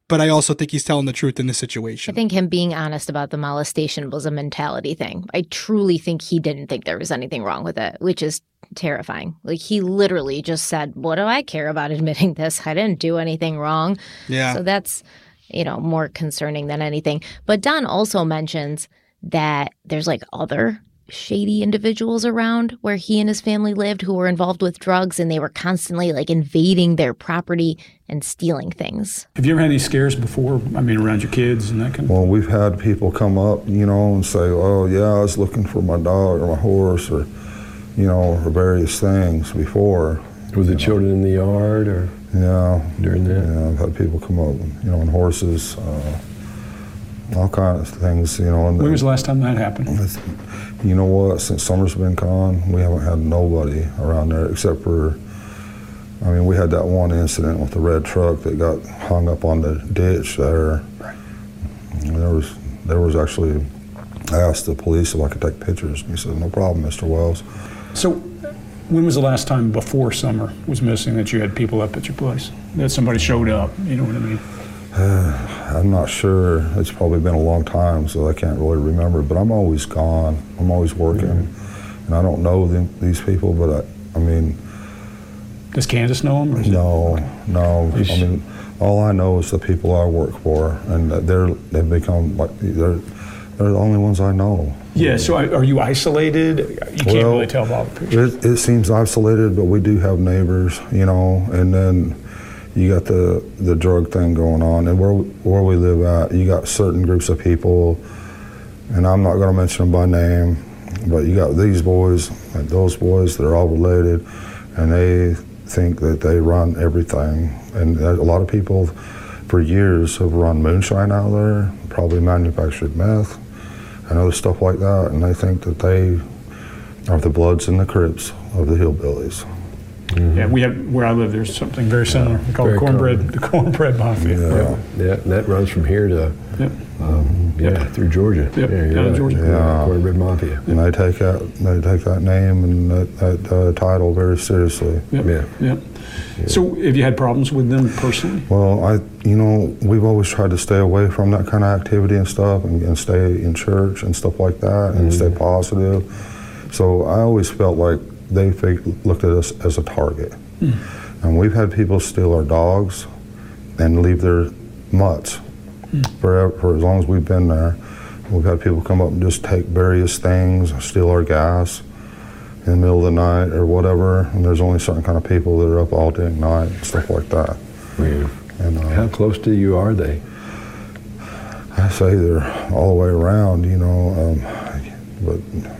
but I also think he's telling the truth in this I situation. think him being honest about the molestation was a mentality thing. I truly think he didn't think there was anything wrong with it, which is terrifying. Like, he literally just said, what do I care about admitting this? I didn't do anything wrong. Yeah. So that's, you know, more concerning than anything. But Don also mentions that there's like other shady individuals around where he and his family lived who were involved with drugs, and they were constantly like invading their property and stealing things. Have you ever had any scares before? I mean, around your kids and that kind of Well, we've had people come up, you know, and say, oh, yeah, I was looking for my dog or my horse or, you know, or various things before. Were the children in the yard or? Yeah. During that? Yeah, I've had people come up, you know, on horses, uh, all kinds of things, you know. And When was the last time that happened? You know what? Since summer's been gone, we haven't had nobody around there except for, I mean, we had that one incident with the red truck that got hung up on the ditch there. Right. And there was, there was actually, I asked the police if I could take pictures. He said, no problem, Mister Wells. So, when was the last time before summer was missing that you had people up at your place? That somebody showed up, you know what I mean? Uh, I'm not sure. It's probably been a long time, so I can't really remember. But I'm always gone. I'm always working, mm-hmm. and I don't know them, these people. But I, I mean, does Candace know them? Or is no, it? no. I mean, all I know is the people I work for, and they're they've become like they're they're the only ones I know. Yeah. So are you isolated? You can't well, really tell by the pictures. It, it seems isolated, but we do have neighbors, you know, and then. You got the, the drug thing going on, and where where we live at, you got certain groups of people, and I'm not going to mention them by name, but you got these boys and those boys, they're all related, and they think that they run everything. And a lot of people for years have run moonshine out there, probably manufactured meth, and other stuff like that, and they think that they are the Bloods and the Crips of the hillbillies. Mm-hmm. Yeah, we have where I live. There's something very similar. We call it cornbread, common. the cornbread mafia. Yeah. yeah, yeah, and that runs from here to yep. um, yeah yep. through Georgia. Yep. Yeah, down in Georgia. Yeah, cornbread mafia. Yep. And they take that they take that name and that, that uh, title very seriously. Yep. Yeah. Yep. Yeah. So, have you had problems with them personally? Well, I you know we've always tried to stay away from that kind of activity and stuff, and, and stay in church and stuff like that, and mm-hmm. stay positive. So I always felt like they looked at us as a target. Mm. And we've had people steal our dogs and leave their mutts mm. for, for as long as we've been there. We've had people come up and just take various things, steal our gas in the middle of the night or whatever. And there's only certain kind of people that are up all day and night and stuff like that. Yeah. And, uh, how close to you are they? I say they're all the way around, you know, um, but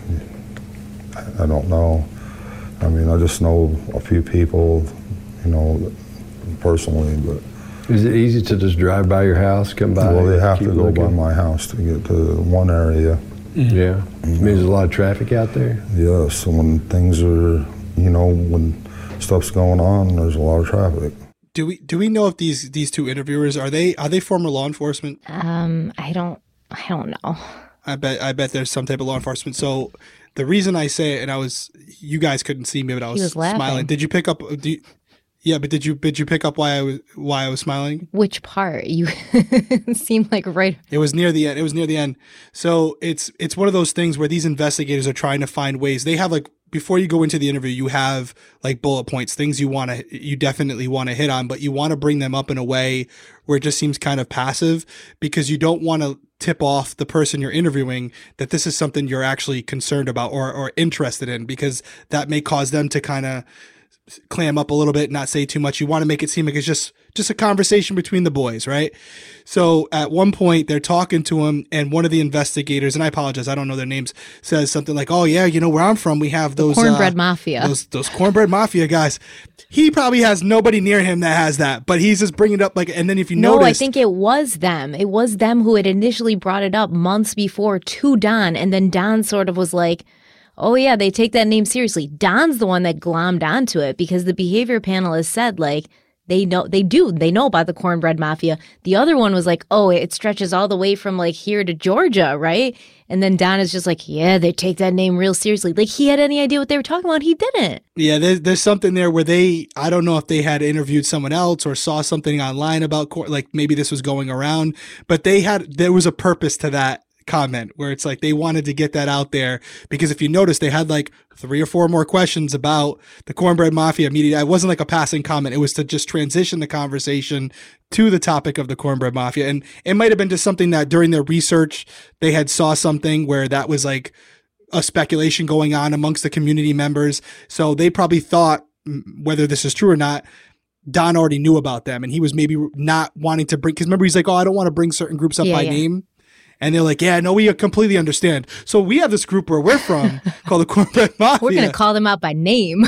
I don't know. I mean, I just know a few people, you know, personally, but... Is it easy to just drive by your house, come by? Well, they have to go looking? by my house to get to one area. Mm-hmm. Yeah. Mm-hmm. I mean, there's a lot of traffic out there? Yes, so when things are, you know, when stuff's going on, there's a lot of traffic. Do we do we know if these these two interviewers, are they are they former law enforcement? Um, I don't I don't know. I bet I bet there's some type of law enforcement. So the reason I say it, and I was, you guys couldn't see me, but I was, was smiling. Did you pick up? Do you, yeah, but did you did you pick up why I was why I was smiling? Which part? You seemed like right. It was near the end. It was near the end. So it's it's one of those things where these investigators are trying to find ways. They have like, before you go into the interview, you have like bullet points, things you want to, you definitely want to hit on, but you want to bring them up in a way where it just seems kind of passive, because you don't want to tip off the person you're interviewing that this is something you're actually concerned about or, or interested in, because that may cause them to kind of clam up a little bit, not say too much. You want to make it seem like it's just just a conversation between the boys, right? So at one point they're talking to him, and one of the investigators, and I apologize, I don't know their names, says something like, "Oh yeah, you know where I'm from, we have those the cornbread uh, mafia, those those cornbread mafia guys." He probably has nobody near him that has that, but he's just bringing it up like. And then if you no, notice, I think it was them. It was them who had initially brought it up months before to Don, and then Don sort of was like, oh yeah, they take that name seriously. Don's the one that glommed onto it, because the behavior panel has said, like, they know, they do, they know about the Cornbread Mafia. The other one was like, oh, it stretches all the way from like here to Georgia, right? And then Don is just like, yeah, they take that name real seriously. Like he had any idea what they were talking about. He didn't. Yeah, there's, there's something there where they, I don't know if they had interviewed someone else or saw something online about, Cor- like maybe this was going around, but they had, there was a purpose to that comment where it's like they wanted to get that out there, because if you notice, they had like three or four more questions about the Cornbread Mafia immediately. It wasn't like a passing comment. It was to just transition the conversation to the topic of the Cornbread Mafia. And it might have been just something that during their research, they had saw something where that was like a speculation going on amongst the community members. So they probably thought, whether this is true or not, Don already knew about them, and he was maybe not wanting to bring, because remember, he's like, oh, I don't want to bring certain groups up Yeah, by yeah. name. And they're like, yeah, no, we completely understand. So we have this group where we're from called the Cornbread Mafia. We're going to call them out by name.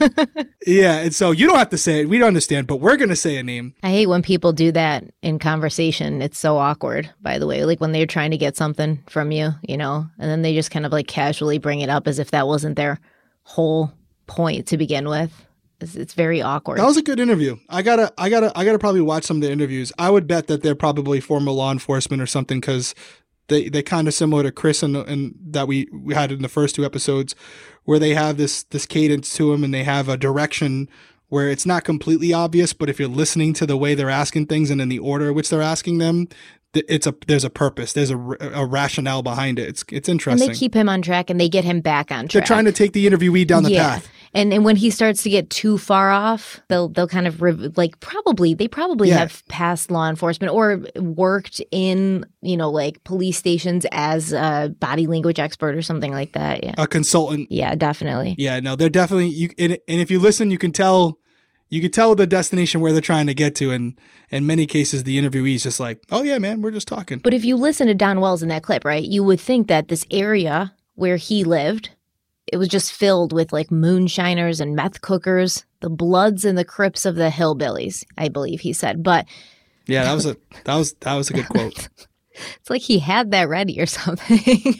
Yeah. And so you don't have to say it. We don't understand, but we're going to say a name. I hate when people do that in conversation. It's so awkward, by the way. Like when they're trying to get something from you, you know, and then they just kind of like casually bring it up as if that wasn't their whole point to begin with. It's, it's very awkward. That was a good interview. I gotta, I gotta, I gotta probably watch some of the interviews. I would bet that they're probably former law enforcement or something, because they they kind of similar to Chris and and that we, we had in the first two episodes, where they have this this cadence to them, and they have a direction where it's not completely obvious, but if you're listening to the way they're asking things and in the order in which they're asking them, it's a there's a purpose, there's a, a rationale behind it. It's it's interesting. And they keep him on track and they get him back on track. They're trying to take the interviewee down the yeah. path. And and when he starts to get too far off, they'll they'll kind of rev- like probably they probably Yeah. have passed law enforcement or worked in, you know, like police stations as a body language expert or something like that. Yeah. A consultant. Yeah, definitely. Yeah, no, they're definitely you. And, and if you listen, you can tell, you can tell the destination where they're trying to get to. And in many cases, the interviewee is just like, "Oh yeah, man, we're just talking." But if you listen to Don Wells in that clip, right, you would think that this area where he lived, it was just filled with like moonshiners and meth cookers, the Bloods and the Crips of the hillbillies, I believe he said. But Yeah, that was a that was that was a good quote. it's like he had that ready or something.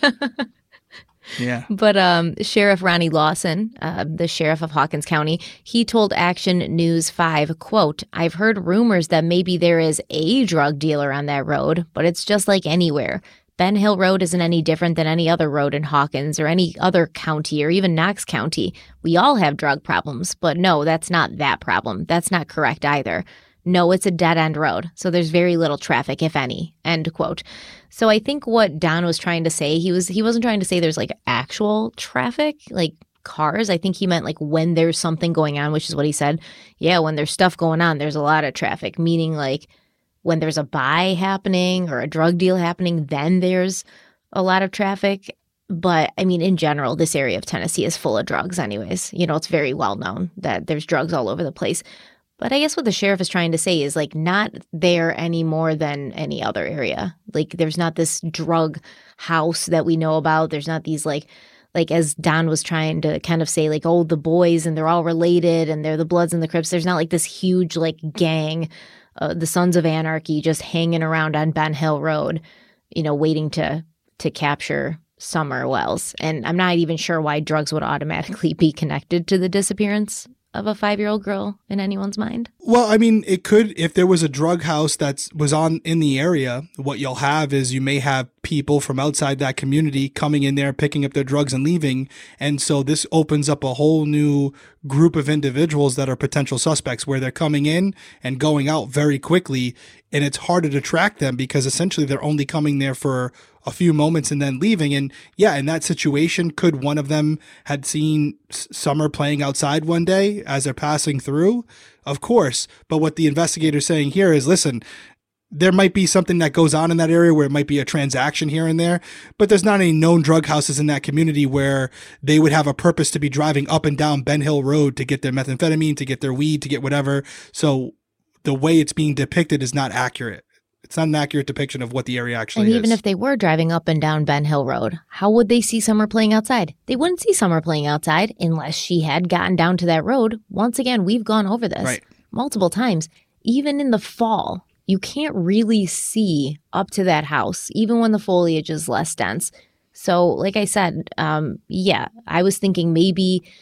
Yeah. But um, Sheriff Ronnie Lawson, uh, the sheriff of Hawkins County, he told Action News five, quote, I've heard rumors that maybe there is a drug dealer on that road, but it's just like anywhere. Ben Hill Road isn't any different than any other road in Hawkins or any other county or even Knox County. We all have drug problems, but no, that's not that problem. That's not correct either. No, it's a dead-end road, so there's very little traffic, if any, end quote. So I think what Don was trying to say, he was he wasn't trying to say there's like actual traffic, like cars. I think he meant like when there's something going on, which is what he said. Yeah, when there's stuff going on, there's a lot of traffic, meaning like when there's a buy happening or a drug deal happening, then there's a lot of traffic. But I mean, in general, this area of Tennessee is full of drugs anyways. You know, it's very well known that there's drugs all over the place. But I guess what the sheriff is trying to say is like not there any more than any other area. Like there's not this drug house that we know about. There's not these like, like as Don was trying to kind of say like, oh, the boys and they're all related and they're the Bloods and the Crips. There's not like this huge like gang, uh, the Sons of Anarchy just hanging around on Ben Hill Road, you know, waiting to to capture Summer Wells. And I'm not even sure why drugs would automatically be connected to the disappearance of a five-year-old girl in anyone's mind. Well, I mean, it could, if there was a drug house that was on in the area, what you'll have is you may have people from outside that community coming in there, picking up their drugs and leaving. And so this opens up a whole new group of individuals that are potential suspects where they're coming in and going out very quickly. And it's harder to track them because essentially they're only coming there for a few moments and then leaving. And yeah, in that situation, could one of them had seen Summer playing outside one day as they're passing through? Of course. But what the investigator's saying here is, listen, there might be something that goes on in that area where it might be a transaction here and there, but there's not any known drug houses in that community where they would have a purpose to be driving up and down Ben Hill Road to get their methamphetamine, to get their weed, to get whatever. So the way it's being depicted is not accurate. It's not an accurate depiction of what the area actually and is. And even if they were driving up and down Ben Hill Road, how would they see Summer playing outside? They wouldn't see Summer playing outside unless she had gotten down to that road. Once again, we've gone over this right. multiple times. Even in the fall, you can't really see up to that house, even when the foliage is less dense. So like I said, um, yeah, I was thinking maybe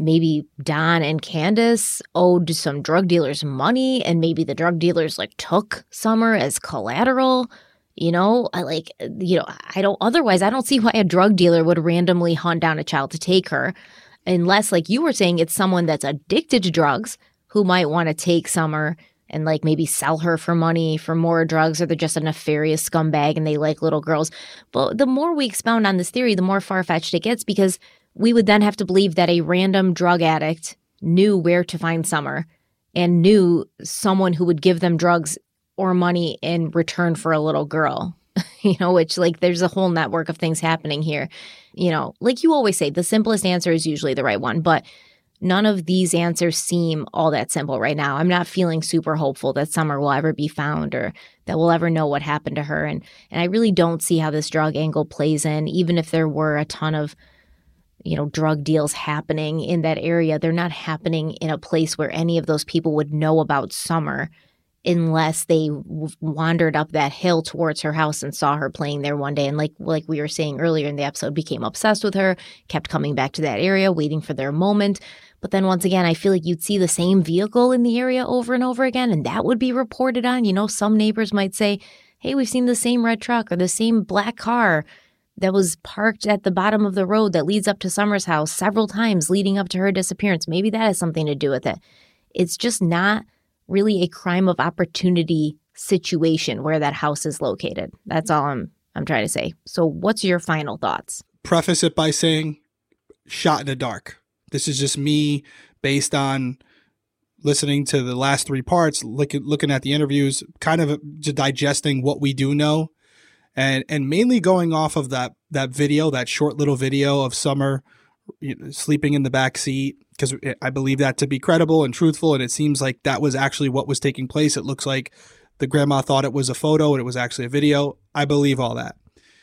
maybe Don and Candace owed some drug dealers money, and maybe the drug dealers like took Summer as collateral. You know, I like, you know, I don't, otherwise, I don't see why a drug dealer would randomly hunt down a child to take her, unless, like you were saying, it's someone that's addicted to drugs who might want to take Summer and like maybe sell her for money for more drugs, or they're just a nefarious scumbag and they like little girls. But the more we expound on this theory, the more far-fetched it gets, because we would then have to believe that a random drug addict knew where to find Summer and knew someone who would give them drugs or money in return for a little girl, you know, which like there's a whole network of things happening here. You know, like you always say, the simplest answer is usually the right one, but none of these answers seem all that simple right now. I'm not feeling super hopeful that Summer will ever be found or that we'll ever know what happened to her. And and I really don't see how this drug angle plays in, even if there were a ton of, you know, drug deals happening in that area. They're not happening in a place where any of those people would know about Summer unless they w- wandered up that hill towards her house and saw her playing there one day. And like like we were saying earlier in the episode, became obsessed with her, kept coming back to that area, waiting for their moment. But then once again, I feel like you'd see the same vehicle in the area over and over again, and that would be reported on. You know, some neighbors might say, hey, we've seen the same red truck or the same black car that was parked at the bottom of the road that leads up to Summer's house several times leading up to her disappearance. Maybe that has something to do with it. It's just not really a crime of opportunity situation where that house is located. That's all I'm I'm trying to say. So what's your final thoughts? Preface it by saying shot in the dark. This is just me based on listening to the last three parts, look at, looking at the interviews, kind of just digesting what we do know, and and mainly going off of that that video, that short little video of Summer, you know, sleeping in the back seat, because I believe that to be credible and truthful, and it seems like that was actually what was taking place. It looks like the grandma thought it was a photo and it was actually a video. I believe all that.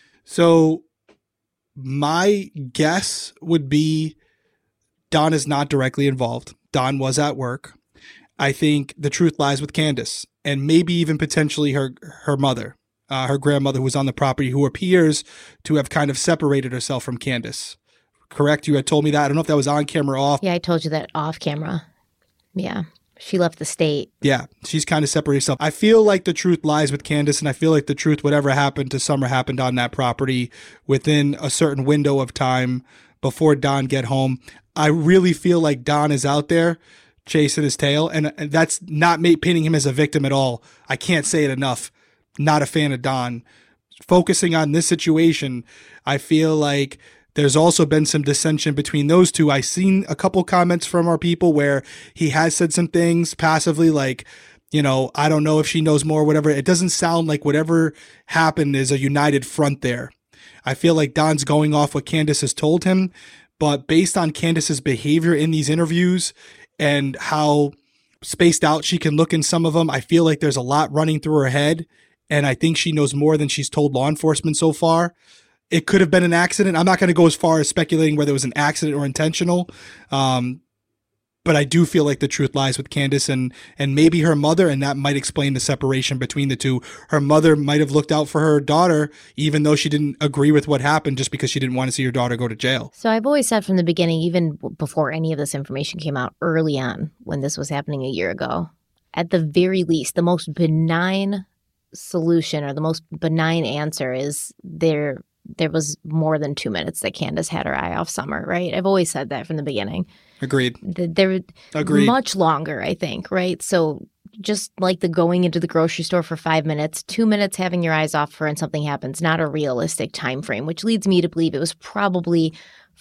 So my guess would be Don is not directly involved. Don was at work. I think the truth lies with Candace, and maybe even potentially her her mother, uh, her grandmother, who was on the property, who appears to have kind of separated herself from Candace. Correct? You had told me that. I don't know if that was on camera or off. Yeah, I told you that off camera. Yeah. She left the state. Yeah, she's kind of separated herself. I feel like the truth lies with Candace, and I feel like the truth, whatever happened to Summer, happened on that property within a certain window of time before Don get home. I really feel like Don is out there chasing his tail, and that's not me painting him as a victim at all. I can't say it enough. Not a fan of Don. Focusing on this situation, I feel like there's also been some dissension between those two. I've seen a couple comments from our people where he has said some things passively, like, you know, I don't know if she knows more, whatever. It doesn't sound like whatever happened is a united front there. I feel like Don's going off what Candace has told him, but based on Candace's behavior in these interviews and how spaced out she can look in some of them, I feel like there's a lot running through her head, and I think she knows more than she's told law enforcement so far. It could have been an accident. I'm not going to go as far as speculating whether it was an accident or intentional, um, but I do feel like the truth lies with Candace and and maybe her mother, and that might explain the separation between the two. Her mother might have looked out for her daughter, even though she didn't agree with what happened, just because she didn't want to see her daughter go to jail. So I've always said from the beginning, even before any of this information came out early on, when this was happening a year ago, at the very least, the most benign solution or the most benign answer is there there was more than two minutes that Candace had her eye off Summer, right? I've always said that from the beginning. Agreed. There Agreed. Much longer, I think, right? So just like the going into the grocery store for five minutes, two minutes having your eyes off her and something happens, not a realistic time frame, which leads me to believe it was probably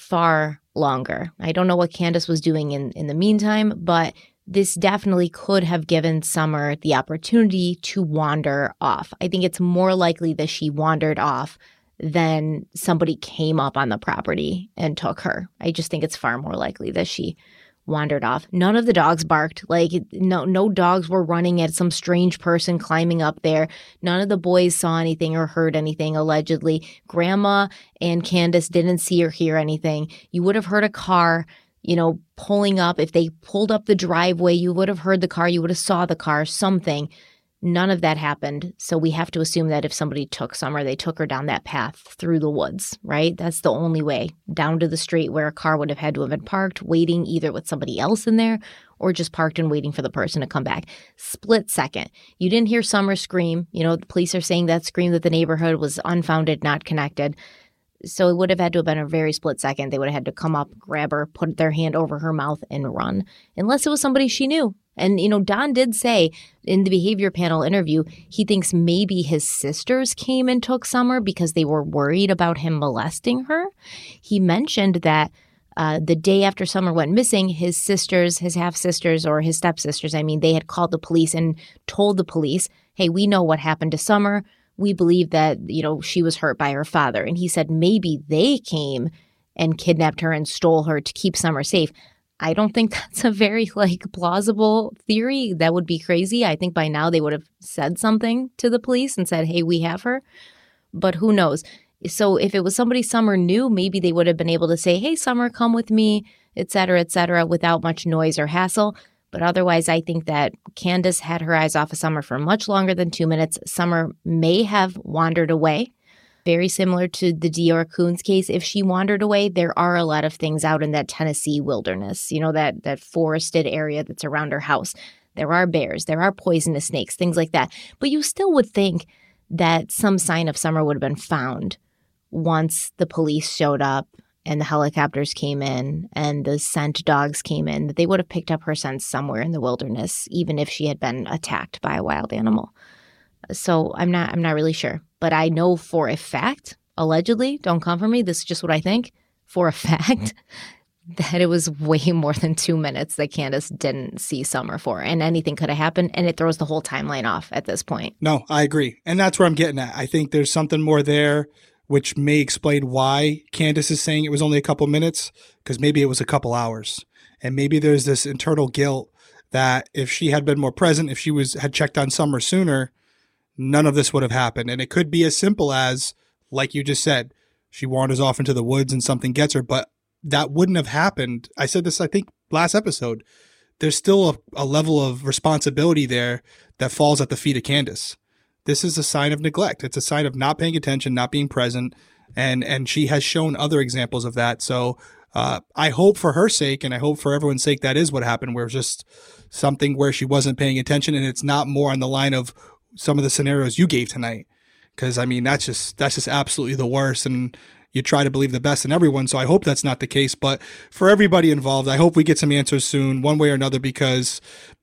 far longer. I don't know what Candace was doing in, in the meantime, but this definitely could have given Summer the opportunity to wander off. I think it's more likely that she wandered off than somebody came up on the property and took her. I just think it's far more likely that she wandered off. None of the dogs barked. Like, no no dogs were running at some strange person climbing up there. None of the boys saw anything or heard anything, allegedly. Grandma and Candace didn't see or hear anything. You would have heard a car, you know, pulling up. If they pulled up the driveway, you would have heard the car. You would have saw the car, something. None of that happened. So we have to assume that if somebody took Summer, they took her down that path through the woods, right? That's the only way. Down to the street where a car would have had to have been parked, waiting either with somebody else in there or just parked and waiting for the person to come back. Split second. You didn't hear Summer scream. You know, the police are saying that scream that the neighborhood was unfounded, not connected. So it would have had to have been a very split second. They would have had to come up, grab her, put their hand over her mouth and run, unless it was somebody she knew. And, you know, Don did say in the behavior panel interview, he thinks maybe his sisters came and took Summer because they were worried about him molesting her. He mentioned that uh, the day after Summer went missing, his sisters, his half-sisters or his stepsisters, I mean, they had called the police and told the police, hey, we know what happened to Summer. We believe that, you know, she was hurt by her father. And he said maybe they came and kidnapped her and stole her to keep Summer safe. I don't think that's a very, like, plausible theory. That would be crazy. I think by now they would have said something to the police and said, hey, we have her. But who knows? So if it was somebody Summer knew, maybe they would have been able to say, hey, Summer, come with me, et cetera, et cetera, without much noise or hassle. But otherwise, I think that Candace had her eyes off of Summer for much longer than two minutes. Summer may have wandered away. Very similar to the Deorr Kunz case. If she wandered away, there are a lot of things out in that Tennessee wilderness, you know, that that forested area that's around her house. There are bears, there are poisonous snakes, things like that. But you still would think that some sign of Summer would have been found once the police showed up and the helicopters came in and the scent dogs came in, that they would have picked up her scent somewhere in the wilderness, even if she had been attacked by a wild animal. So I'm not I'm not really sure. But I know for a fact, allegedly, don't come for me, this is just what I think, for a fact, that it was way more than two minutes that Candace didn't see Summer for. And anything could have happened, and it throws the whole timeline off at this point. No, I agree. And that's where I'm getting at. I think there's something more there, which may explain why Candace is saying it was only a couple minutes, because maybe it was a couple hours. And maybe there's this internal guilt that if she had been more present, if she was had checked on Summer sooner, none of this would have happened. And it could be as simple as, like you just said, she wanders off into the woods and something gets her, but that wouldn't have happened. I said this, I think, last episode. There's still a, a level of responsibility there that falls at the feet of Candace. This is a sign of neglect. It's a sign of not paying attention, not being present. And, and she has shown other examples of that. So uh, I hope for her sake, and I hope for everyone's sake, that is what happened, where it was just something where she wasn't paying attention, and it's not more on the line of some of the scenarios you gave tonight. Because, I mean, that's just that's just absolutely the worst. And you try to believe the best in everyone. So I hope that's not the case. But for everybody involved, I hope we get some answers soon, one way or another, because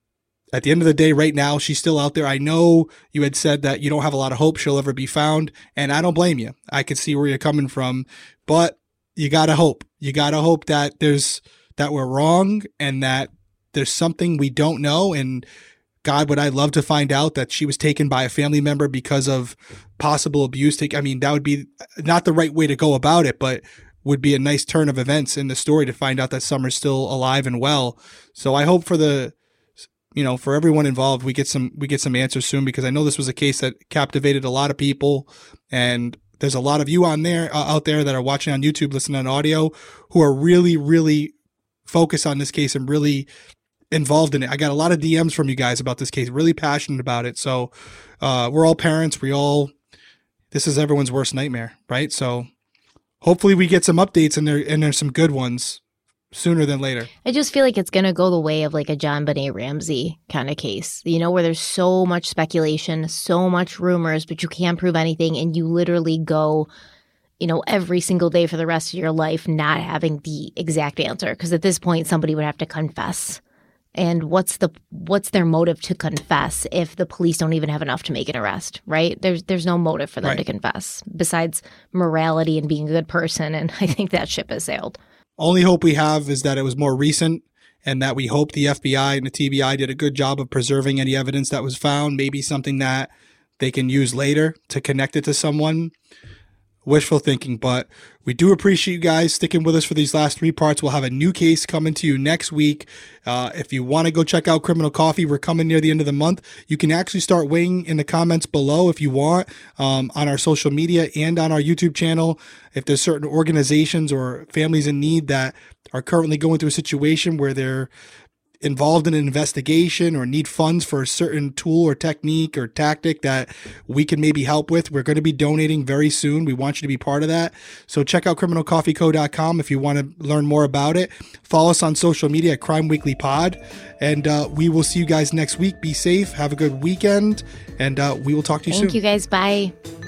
at the end of the day, right now, she's still out there. I know you had said that you don't have a lot of hope she'll ever be found. And I don't blame you. I can see where you're coming from. But you got to hope. You got to hope that there's that we're wrong and that there's something we don't know. And God, would I love to find out that she was taken by a family member because of possible abuse. I mean, that would be not the right way to go about it, but would be a nice turn of events in the story to find out that Summer's still alive and well. So I hope for the, you know, for everyone involved, we get some, we get some answers soon, because I know this was a case that captivated a lot of people, and there's a lot of you on there, uh, out there that are watching on YouTube, listening on audio, who are really, really focused on this case and really involved in it. I got a lot of D Ms from you guys about this case, really passionate about it. So uh, we're all parents. We all, this is everyone's worst nightmare, right? So hopefully we get some updates, and there and there's some good ones sooner than later. I just feel like it's going to go the way of like a JonBenét Ramsey kind of case, you know, where there's so much speculation, so much rumors, but you can't prove anything. And you literally go, you know, every single day for the rest of your life not having the exact answer. Because at this point, somebody would have to confess. And what's the what's their motive to confess if the police don't even have enough to make an arrest, right? There's there's no motive for them right. to confess besides morality and being a good person. And I think that ship has sailed. Only hope we have is that it was more recent, and that we hope the F B I and the T B I did a good job of preserving any evidence that was found, maybe something that they can use later to connect it to someone. Wishful thinking, but we do appreciate you guys sticking with us for these last three parts. We'll have a new case coming to you next week. Uh, if you want to go check out Criminal Coffee, we're coming near the end of the month. You can actually start weighing in the comments below if you want, um, on our social media and on our YouTube channel. If there's certain organizations or families in need that are currently going through a situation where they're involved in an investigation or need funds for a certain tool or technique or tactic that we can maybe help with, we're going to be donating very soon. We want you to be part of that. So check out criminal coffee co dot com if you want to learn more about it. Follow us on social media at Crime Weekly Pod. And uh, we will see you guys next week. Be safe. Have a good weekend. And uh, we will talk to you Thank soon. you guys. Bye.